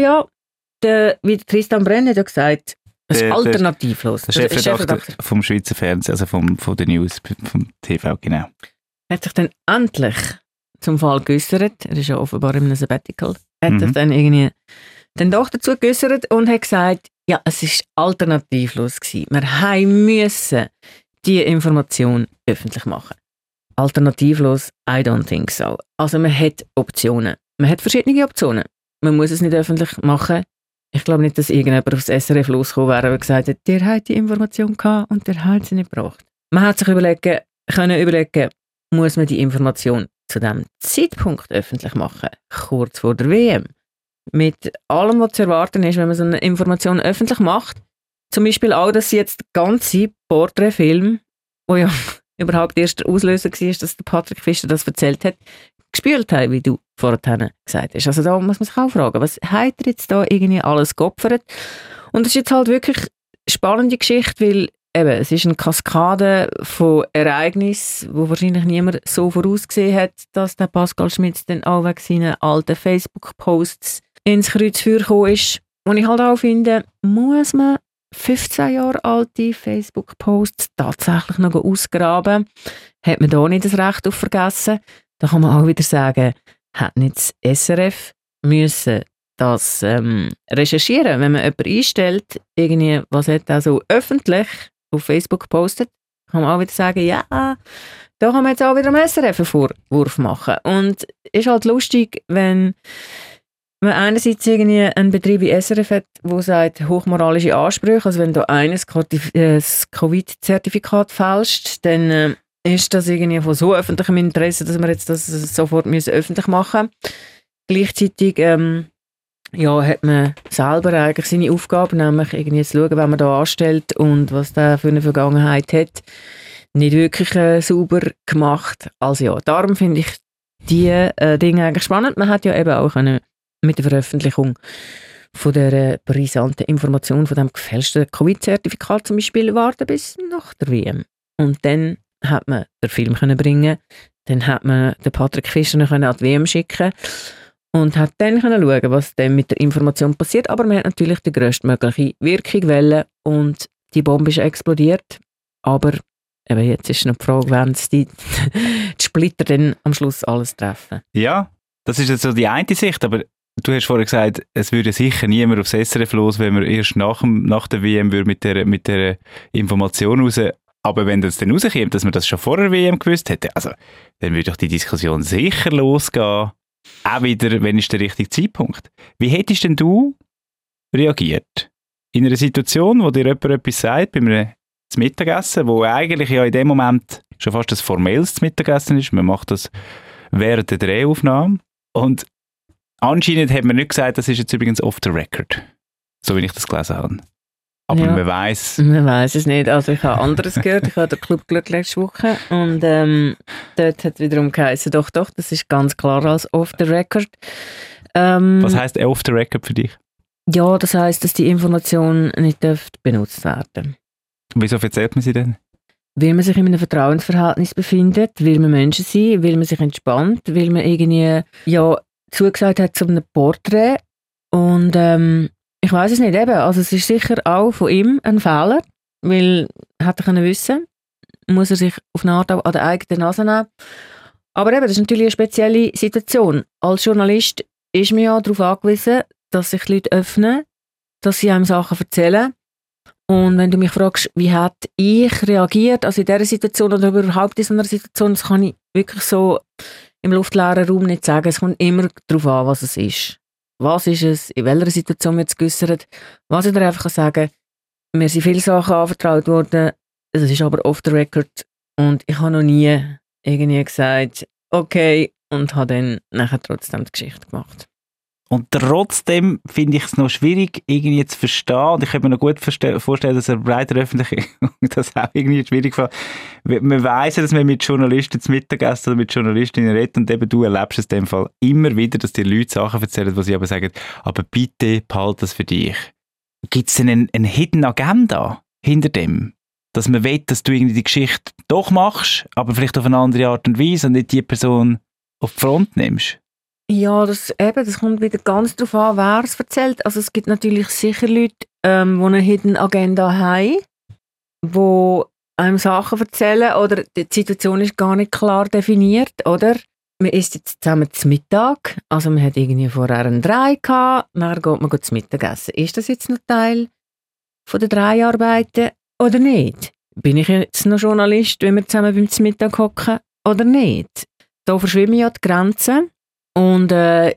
wie Tristan Brenn hat ja gesagt, es ist alternativlos. Der Chefredakteur vom Schweizer Fernsehen, also von den News, vom TV, genau. Hat sich dann endlich zum Fall geäussert, er ist ja offenbar in einem Sabbatical, hat sich dann irgendwie dann doch dazu geäussert und hat gesagt, ja, es ist alternativlos gewesen. Wir müssen diese Information öffentlich machen. Alternativlos, I don't think so. Also man hat Optionen. Man hat verschiedene Optionen. Man muss es nicht öffentlich machen. Ich glaube nicht, dass irgendjemand aufs SRF losgekommen wäre und gesagt hat, der hat die Information gehabt und der hat sie nicht gebracht. Man hat sich überlegen, muss man die Information zu diesem Zeitpunkt öffentlich machen, kurz vor der WM. Mit allem, was zu erwarten ist, wenn man so eine Information öffentlich macht. Zum Beispiel auch, dass jetzt der ganze Porträtfilm, wo ja überhaupt erst der Auslöser war, dass der Patrick Fischer das erzählt hat, gespielt haben, wie du vorhin gesagt hast. Also da muss man sich auch fragen, was hat er jetzt da irgendwie alles geopfert? Und das ist jetzt halt wirklich eine spannende Geschichte, weil es ist eine Kaskade von Ereignissen, wo wahrscheinlich niemand so vorausgesehen hat, dass der Pascal Schmitz dann auch wegen seinen alten Facebook-Posts ins Kreuzfeuer gekommen ist. Und ich halt auch finde, muss man 15 Jahre alte Facebook-Posts tatsächlich noch ausgraben? Hat man da nicht das Recht auf Vergessen? Da kann man auch wieder sagen, hat nicht das SRF müssen das recherchieren, wenn man jemanden einstellt, irgendwie, was hat er so öffentlich auf Facebook gepostet, kann man auch wieder sagen, ja, da kann man jetzt auch wieder am SRF einen Vorwurf machen. Und es ist halt lustig, wenn man einerseits irgendwie einen Betrieb wie SRF hat, der sagt, hochmoralische Ansprüche, also wenn da eines das Covid-Zertifikat fälscht, dann ist das irgendwie von so öffentlichem Interesse, dass wir jetzt das sofort öffentlich machen müssen. Gleichzeitig hat man selber eigentlich seine Aufgabe, nämlich irgendwie zu schauen, wen man da anstellt und was der für eine Vergangenheit hat, nicht wirklich sauber gemacht. Also ja, darum finde ich die Dinge eigentlich spannend. Man hat ja eben auch mit der Veröffentlichung von der brisanten Information von dem gefälschten Covid-Zertifikat zum Beispiel warten bis nach der WM. Und dann hat man den Film können bringen, dann hat man den Patrick Fischer noch an die WM schicken und hat dann können schauen, was dann mit der Information passiert. Aber man hat natürlich die grösstmögliche Wirkung wollen und die Bombe ist explodiert. Aber eben jetzt ist noch die Frage, wenn es die Splitter dann am Schluss alles treffen. Ja, das ist jetzt so die eine Sicht, aber du hast vorher gesagt, es würde sicher niemand aufs SRF los, wenn wir erst nach der WM mit der Information raus. Aber wenn das dann rauskommt, dass man das schon vor der WM gewusst hätte, also, dann würde doch die Diskussion sicher losgehen. Auch wieder, wenn ist der richtige Zeitpunkt. Wie hättest denn du reagiert? In einer Situation, wo dir jemand etwas sagt, bei einem Mittagessen, wo eigentlich ja in dem Moment schon fast ein formelles Mittagessen ist. Man macht das während der Drehaufnahme. Und anscheinend hat man nicht gesagt, das ist jetzt übrigens off the record. So wie ich das gelesen habe. Aber ja, man weiss. Man weiss es nicht. Also ich habe anderes gehört. Ich habe den Club geschaut letzte Woche und dort hat wiederum geheißen, doch, das ist ganz klar als off the record. Was heisst off the record für dich? Ja, das heisst, dass die Information nicht benutzt werden. Wieso erzählt man sie denn? Weil man sich in einem Vertrauensverhältnis befindet, will man Menschen sein, will man sich entspannt, will man irgendwie zugesagt hat zu einem Porträt und ich weiss es nicht, eben, also es ist sicher auch von ihm ein Fehler, weil hätte er können wissen, muss er sich auf eine Art an der eigenen Nase nehmen. Aber eben, das ist natürlich eine spezielle Situation. Als Journalist ist man ja darauf angewiesen, dass sich die Leute öffnen, dass sie einem Sachen erzählen. Und wenn du mich fragst, wie hat ich reagiert, also in dieser Situation oder überhaupt in so einer Situation, das kann ich wirklich so im luftleeren Raum nicht sagen. Es kommt immer darauf an, was es ist. Was ist es? In welcher Situation wird es geäussert? Was ich dir einfach sagen kann, mir sind viele Sachen anvertraut worden, es ist aber off the record und ich habe noch nie irgendwie gesagt, okay, und habe dann nachher trotzdem die Geschichte gemacht. Und trotzdem finde ich es noch schwierig, irgendwie zu verstehen. Und ich kann mir noch gut vorstellen, dass eine breite Öffentlichkeit das auch irgendwie schwierig fand. Man weiss ja, dass man mit Journalisten zu Mittagessen oder mit Journalistinnen redet und eben du erlebst es in dem Fall immer wieder, dass die Leute Sachen erzählen, wo sie aber sagen, aber bitte behalt das für dich. Gibt es denn eine Hidden Agenda hinter dem? Dass man will, dass du irgendwie die Geschichte doch machst, aber vielleicht auf eine andere Art und Weise und nicht die Person auf die Front nimmst? Ja, das kommt wieder ganz darauf an, wer es erzählt. Also es gibt natürlich sicher Leute, die eine Hidden Agenda haben, die einem Sachen erzählen oder die Situation ist gar nicht klar definiert, oder? Man isst jetzt zusammen zu Mittag, also man hat irgendwie vorher einen Dreh gehabt, dann geht man zu Mittag essen. Ist das jetzt noch Teil von der Dreharbeiten oder nicht? Bin ich jetzt noch Journalist, wenn wir zusammen beim Mittag hocken oder nicht? Da verschwimmen ja die Grenzen. Und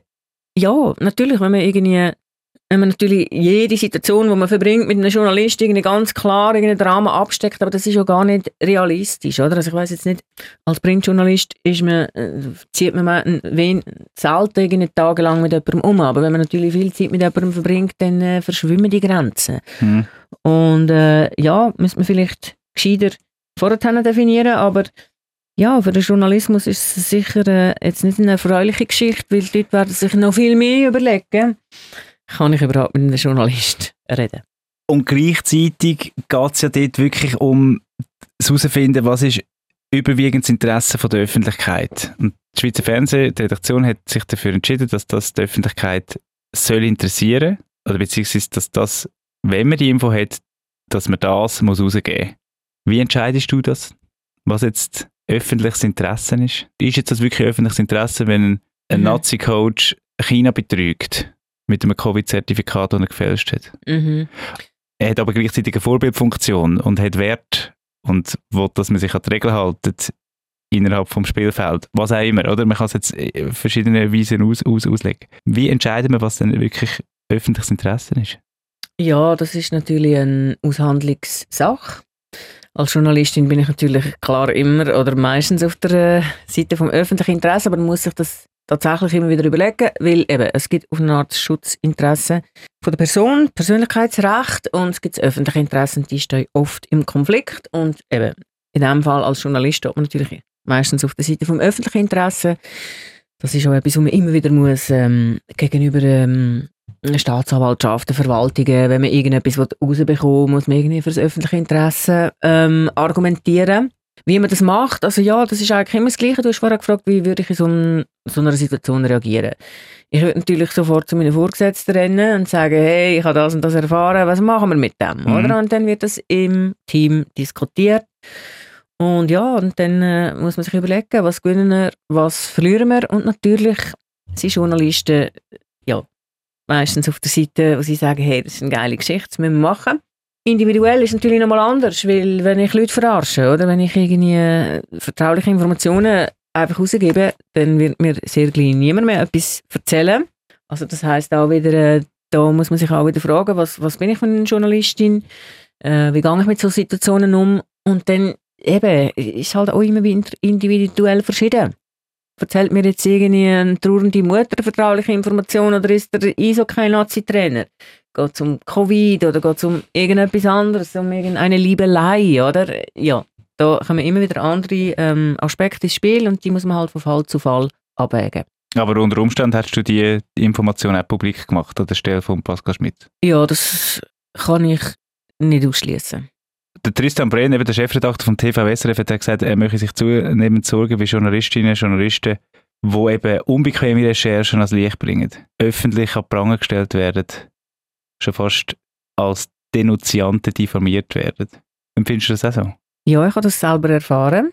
natürlich, wenn man natürlich jede Situation, die man verbringt mit einem Journalist, irgendwie ganz klar irgendein Drama absteckt, aber das ist ja gar nicht realistisch, oder? Also ich weiss jetzt nicht, als Printjournalist zieht man selten irgendwie tagelang mit jemandem um, aber wenn man natürlich viel Zeit mit jemandem verbringt, dann verschwimmen die Grenzen. Und müsste man vielleicht gescheiter vorher definieren, aber ja, für den Journalismus ist es sicher jetzt nicht eine erfreuliche Geschichte, weil die Leute werden sich noch viel mehr überlegen, kann ich überhaupt mit einem Journalist reden. Und gleichzeitig geht es ja dort wirklich um das herauszufinden, was ist überwiegend das Interesse von der Öffentlichkeit. Und die Schweizer Fernsehredaktion hat sich dafür entschieden, dass das die Öffentlichkeit soll interessieren, oder beziehungsweise, dass das, wenn man die Info hat, dass man das muss rausgeben muss. Wie entscheidest du das? Was jetzt öffentliches Interesse ist? Ist jetzt das wirklich öffentliches Interesse, wenn ein Nazi-Coach China betrügt mit einem Covid-Zertifikat, das er gefälscht hat? Er hat aber gleichzeitig eine Vorbildfunktion und hat Wert und will, dass man sich an die Regeln hält innerhalb des Spielfelds. Was auch immer, oder? Man kann es jetzt verschiedene Weisen auslegen. Wie entscheidet man, was denn wirklich öffentliches Interesse ist? Ja, das ist natürlich eine Aushandlungssache. Als Journalistin bin ich natürlich klar immer oder meistens auf der Seite vom öffentlichen Interesse, aber man muss sich das tatsächlich immer wieder überlegen, weil eben, es gibt auf eine Art Schutzinteresse von der Person, Persönlichkeitsrecht, und es gibt das öffentliche Interesse, und die stehen oft im Konflikt. Und eben, in diesem Fall als Journalist steht man natürlich meistens auf der Seite vom öffentlichen Interesse. Das ist auch etwas, was man immer wieder muss gegenüber Staatsanwaltschaften, Verwaltungen, wenn man irgendetwas rausbekommen will, muss man irgendwie für das öffentliche Interesse argumentieren. Wie man das macht, also ja, das ist eigentlich immer das Gleiche. Du hast vorher gefragt, wie würde ich in so einer Situation reagieren. Ich würde natürlich sofort zu meinen Vorgesetzten rennen und sagen, hey, ich habe das und das erfahren, was machen wir mit dem? Oder? Und dann wird das im Team diskutiert. Und ja, und dann muss man sich überlegen, was gewinnen wir, was verlieren wir. Und natürlich sind Journalisten ja, meistens auf der Seite, wo sie sagen, hey, das ist eine geile Geschichte, das müssen wir machen. Individuell ist es natürlich nochmal anders, weil wenn ich Leute verarsche oder wenn ich irgendwie vertrauliche Informationen einfach rausgebe, dann wird mir sehr gleich niemand mehr etwas erzählen. Also das heisst auch wieder, da muss man sich auch wieder fragen, was bin ich für eine Journalistin, wie gehe ich mit solchen Situationen um, und dann eben ist halt auch immer wieder individuell verschieden. Erzählt mir jetzt irgendwie eine trauernde Mutter vertrauliche Informationen oder ist der Eishockey-Nazi-Trainer? Geht es um Covid oder geht es um irgendetwas anderes, um irgendeine Liebelei, oder? Ja, da kommen immer wieder andere Aspekte ins Spiel und die muss man halt von Fall zu Fall abwägen. Aber unter Umständen hast du die Information auch publik gemacht an der Stelle von Pascal Schmidt? Ja, das kann ich nicht ausschließen. Der Tristan Brehn, eben der Chefredakteur vom TV SRF, hat gesagt, er möchte sich zunehmend sorgen, wie Journalistinnen und Journalisten, die eben unbequeme Recherchen ans Licht bringen, öffentlich an Pranger gestellt werden, schon fast als Denunzianten diffamiert werden. Empfindest du das auch so? Ja, ich habe das selber erfahren.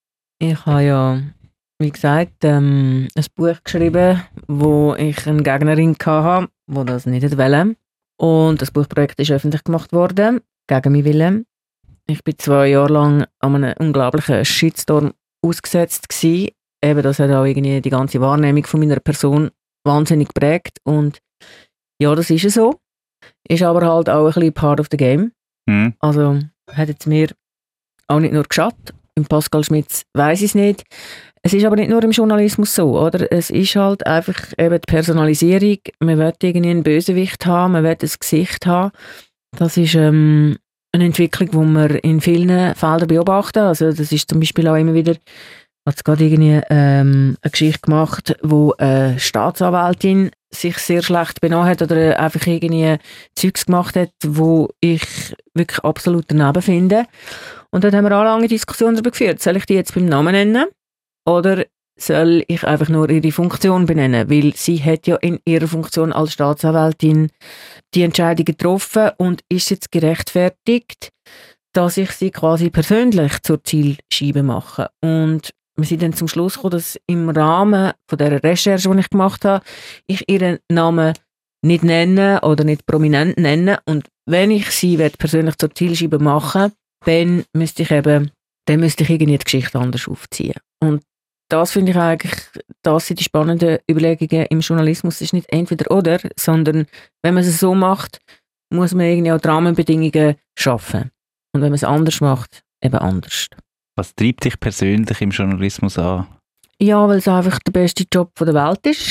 Ich habe ja, wie gesagt, ein Buch geschrieben, wo ich eine Gegnerin hatte, die das nicht wollte. Und das Buchprojekt ist öffentlich gemacht worden, gegen meinen Willen. Ich war 2 Jahre lang an einem unglaublichen Shitstorm ausgesetzt gewesen. Eben, das hat auch irgendwie die ganze Wahrnehmung von meiner Person wahnsinnig geprägt. Und ja, das ist so. Ist aber halt auch ein bisschen part of the game. Mhm. Also hat es mir auch nicht nur geschadet. Im Pascal Schmidt weiss ich es nicht. Es ist aber nicht nur im Journalismus so, oder? Es ist halt einfach eben die Personalisierung. Man will irgendwie einen Bösewicht haben, man will ein Gesicht haben. Das ist eine Entwicklung, die wir in vielen Feldern beobachten. Also das ist zum Beispiel auch immer wieder, hat es gerade irgendwie eine Geschichte gemacht, wo eine Staatsanwältin sich sehr schlecht benommen hat oder einfach irgendwie Zeugs gemacht hat, wo ich wirklich absolut daneben finde. Und dann haben wir auch lange Diskussionen darüber geführt. Soll ich die jetzt beim Namen nennen? Oder soll ich einfach nur ihre Funktion benennen? Weil sie hat ja in ihrer Funktion als Staatsanwältin die Entscheidung getroffen und ist jetzt gerechtfertigt, dass ich sie quasi persönlich zur Zielscheibe mache. Und wir sind dann zum Schluss gekommen, dass im Rahmen von der Recherche, die ich gemacht habe, ich ihren Namen nicht nennen oder nicht prominent nennen. Und wenn ich sie persönlich zur Zielscheibe machen, dann müsste ich irgendwie die Geschichte anders aufziehen. Und das finde ich eigentlich, das sind die spannenden Überlegungen im Journalismus. Es ist nicht entweder oder, sondern wenn man es so macht, muss man irgendwie auch die Rahmenbedingungen schaffen. Und wenn man es anders macht, eben anders. Was treibt dich persönlich im Journalismus an? Ja, weil es einfach der beste Job der Welt ist.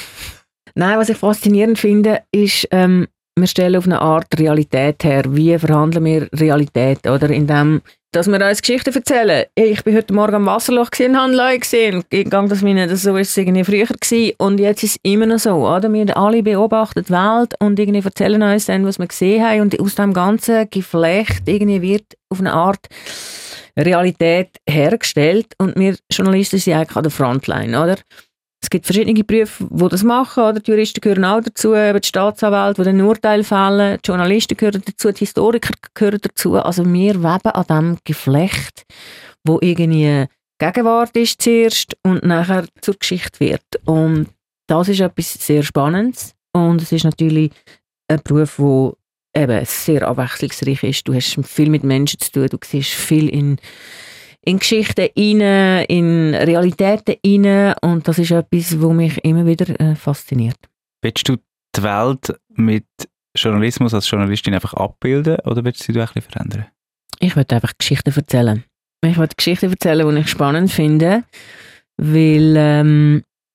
Nein, was ich faszinierend finde, ist, wir stellen auf eine Art Realität her. Wie verhandeln wir Realität? Oder indem, dass wir uns Geschichten erzählen. Ich bin heute Morgen am Wasserloch und habe Leute gesehen. So ist es irgendwie früher gewesen. Und jetzt ist es immer noch so. Oder? Wir alle beobachten die Welt und irgendwie erzählen uns dann, was wir gesehen haben. Und aus dem ganzen Geflecht irgendwie wird auf eine Art Realität hergestellt. Und wir Journalisten sind eigentlich an der Frontline, oder? Es gibt verschiedene Berufe, die das machen, oder? Die Juristen gehören auch dazu, eben die Staatsanwälte, die den Urteil fällen, die Journalisten gehören dazu, die Historiker gehören dazu. Also wir weben an diesem Geflecht, wo irgendwie Gegenwart ist zuerst und nachher zur Geschichte wird. Und das ist etwas sehr Spannendes. Und es ist natürlich ein Beruf, der eben sehr abwechslungsreich ist. Du hast viel mit Menschen zu tun, du siehst viel in Geschichten rein, in Realitäten rein, und das ist etwas, was mich immer wieder fasziniert. Willst du die Welt mit Journalismus als Journalistin einfach abbilden oder willst du sie auch ein bisschen verändern? Ich will einfach Geschichten erzählen. Ich will Geschichten erzählen, die ich spannend finde, weil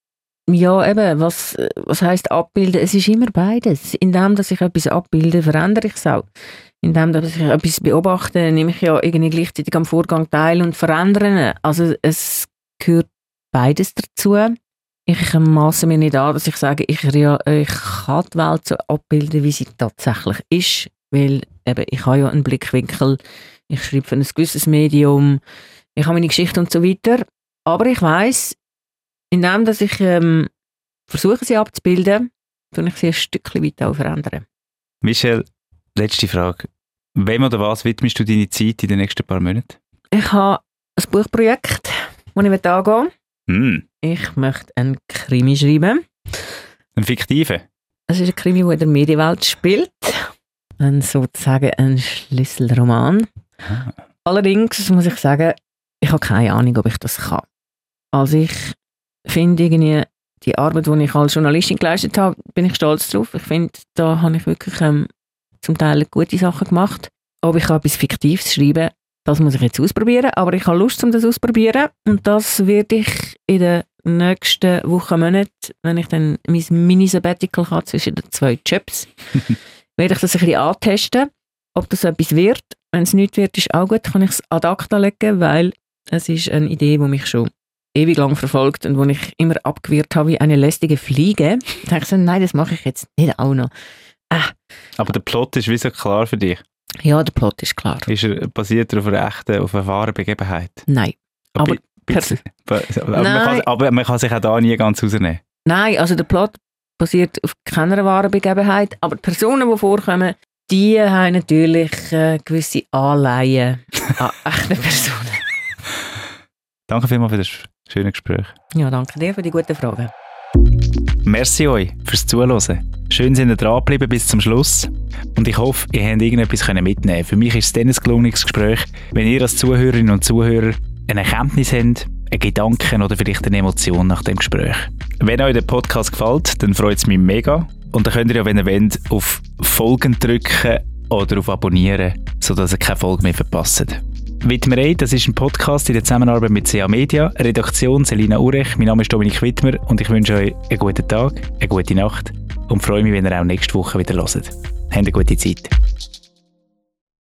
Ja, eben, was heisst abbilden? Es ist immer beides. Indem, dass ich etwas abbilde, verändere ich es auch. Indem, dass ich etwas beobachte, nehme ich ja irgendwie gleichzeitig am Vorgang teil und verändere ihn. Also es gehört beides dazu. Ich masse mir nicht an, dass ich sage, ich kann die Welt so abbilden, wie sie tatsächlich ist. Weil eben, ich habe ja einen Blickwinkel, ich schreibe für ein gewisses Medium, ich habe meine Geschichte und so weiter. Aber ich weiss, indem dass ich versuche, sie abzubilden, tue ich sie ein Stückchen weit auch verändern. Michelle, letzte Frage. Wem oder was widmest du deine Zeit in den nächsten paar Monaten? Ich habe ein Buchprojekt, das ich angehen will. Ich möchte einen Krimi schreiben. Einen fiktiven? Es ist ein Krimi, der in der Medienwelt spielt. Sozusagen ein Schlüsselroman. Allerdings muss ich sagen, ich habe keine Ahnung, ob ich das kann. Also ich finde irgendwie, die Arbeit, die ich als Journalistin geleistet habe, bin ich stolz drauf. Ich finde, da habe ich wirklich zum Teil gute Sachen gemacht. Ob ich etwas Fiktives schreiben, das muss ich jetzt ausprobieren. Aber ich habe Lust, das auszuprobieren. Und das werde ich in den nächsten Wochen, Monaten, wenn ich dann mein Mini-Sabbatical habe, zwischen den 2 Jobs, werde ich das ein bisschen antesten, ob das etwas wird. Wenn es nichts wird, ist auch gut, kann ich es ad acta legen, weil es ist eine Idee, die mich schon ewig lang verfolgt und wo ich immer abgewehrt habe wie eine lästige Fliege. Da habe ich gesagt, nein, das mache ich jetzt nicht auch noch. Aber der Plot ist wie so klar für dich? Ja, der Plot ist klar. Basiert er auf einer wahren Begebenheit? Nein. Aber man kann sich auch da nie ganz rausnehmen? Nein, also der Plot basiert auf keiner wahren Begebenheit, aber die Personen, die vorkommen, die haben natürlich gewisse Anleihen an echten Personen. Danke vielmals für das schöne Gespräch. Ja, danke dir für die guten Fragen. Merci euch fürs Zuhören. Schön sind ihr dran geblieben bis zum Schluss. Und ich hoffe, ihr habt irgendetwas mitnehmen können. Für mich ist es dann ein gelungenes Gespräch, wenn ihr als Zuhörerinnen und Zuhörer eine Erkenntnis habt, einen Gedanken oder vielleicht eine Emotion nach dem Gespräch. Wenn euch der Podcast gefällt, dann freut es mich mega. Und dann könnt ihr ja, wenn ihr wollt, auf Folgen drücken oder auf Abonnieren, sodass ihr keine Folge mehr verpasst. Widmer, das ist ein Podcast in der Zusammenarbeit mit CA Media, Redaktion Selina Urech, mein Name ist Dominik Widmer und ich wünsche euch einen guten Tag, eine gute Nacht und freue mich, wenn ihr auch nächste Woche wieder hört. Habt eine gute Zeit.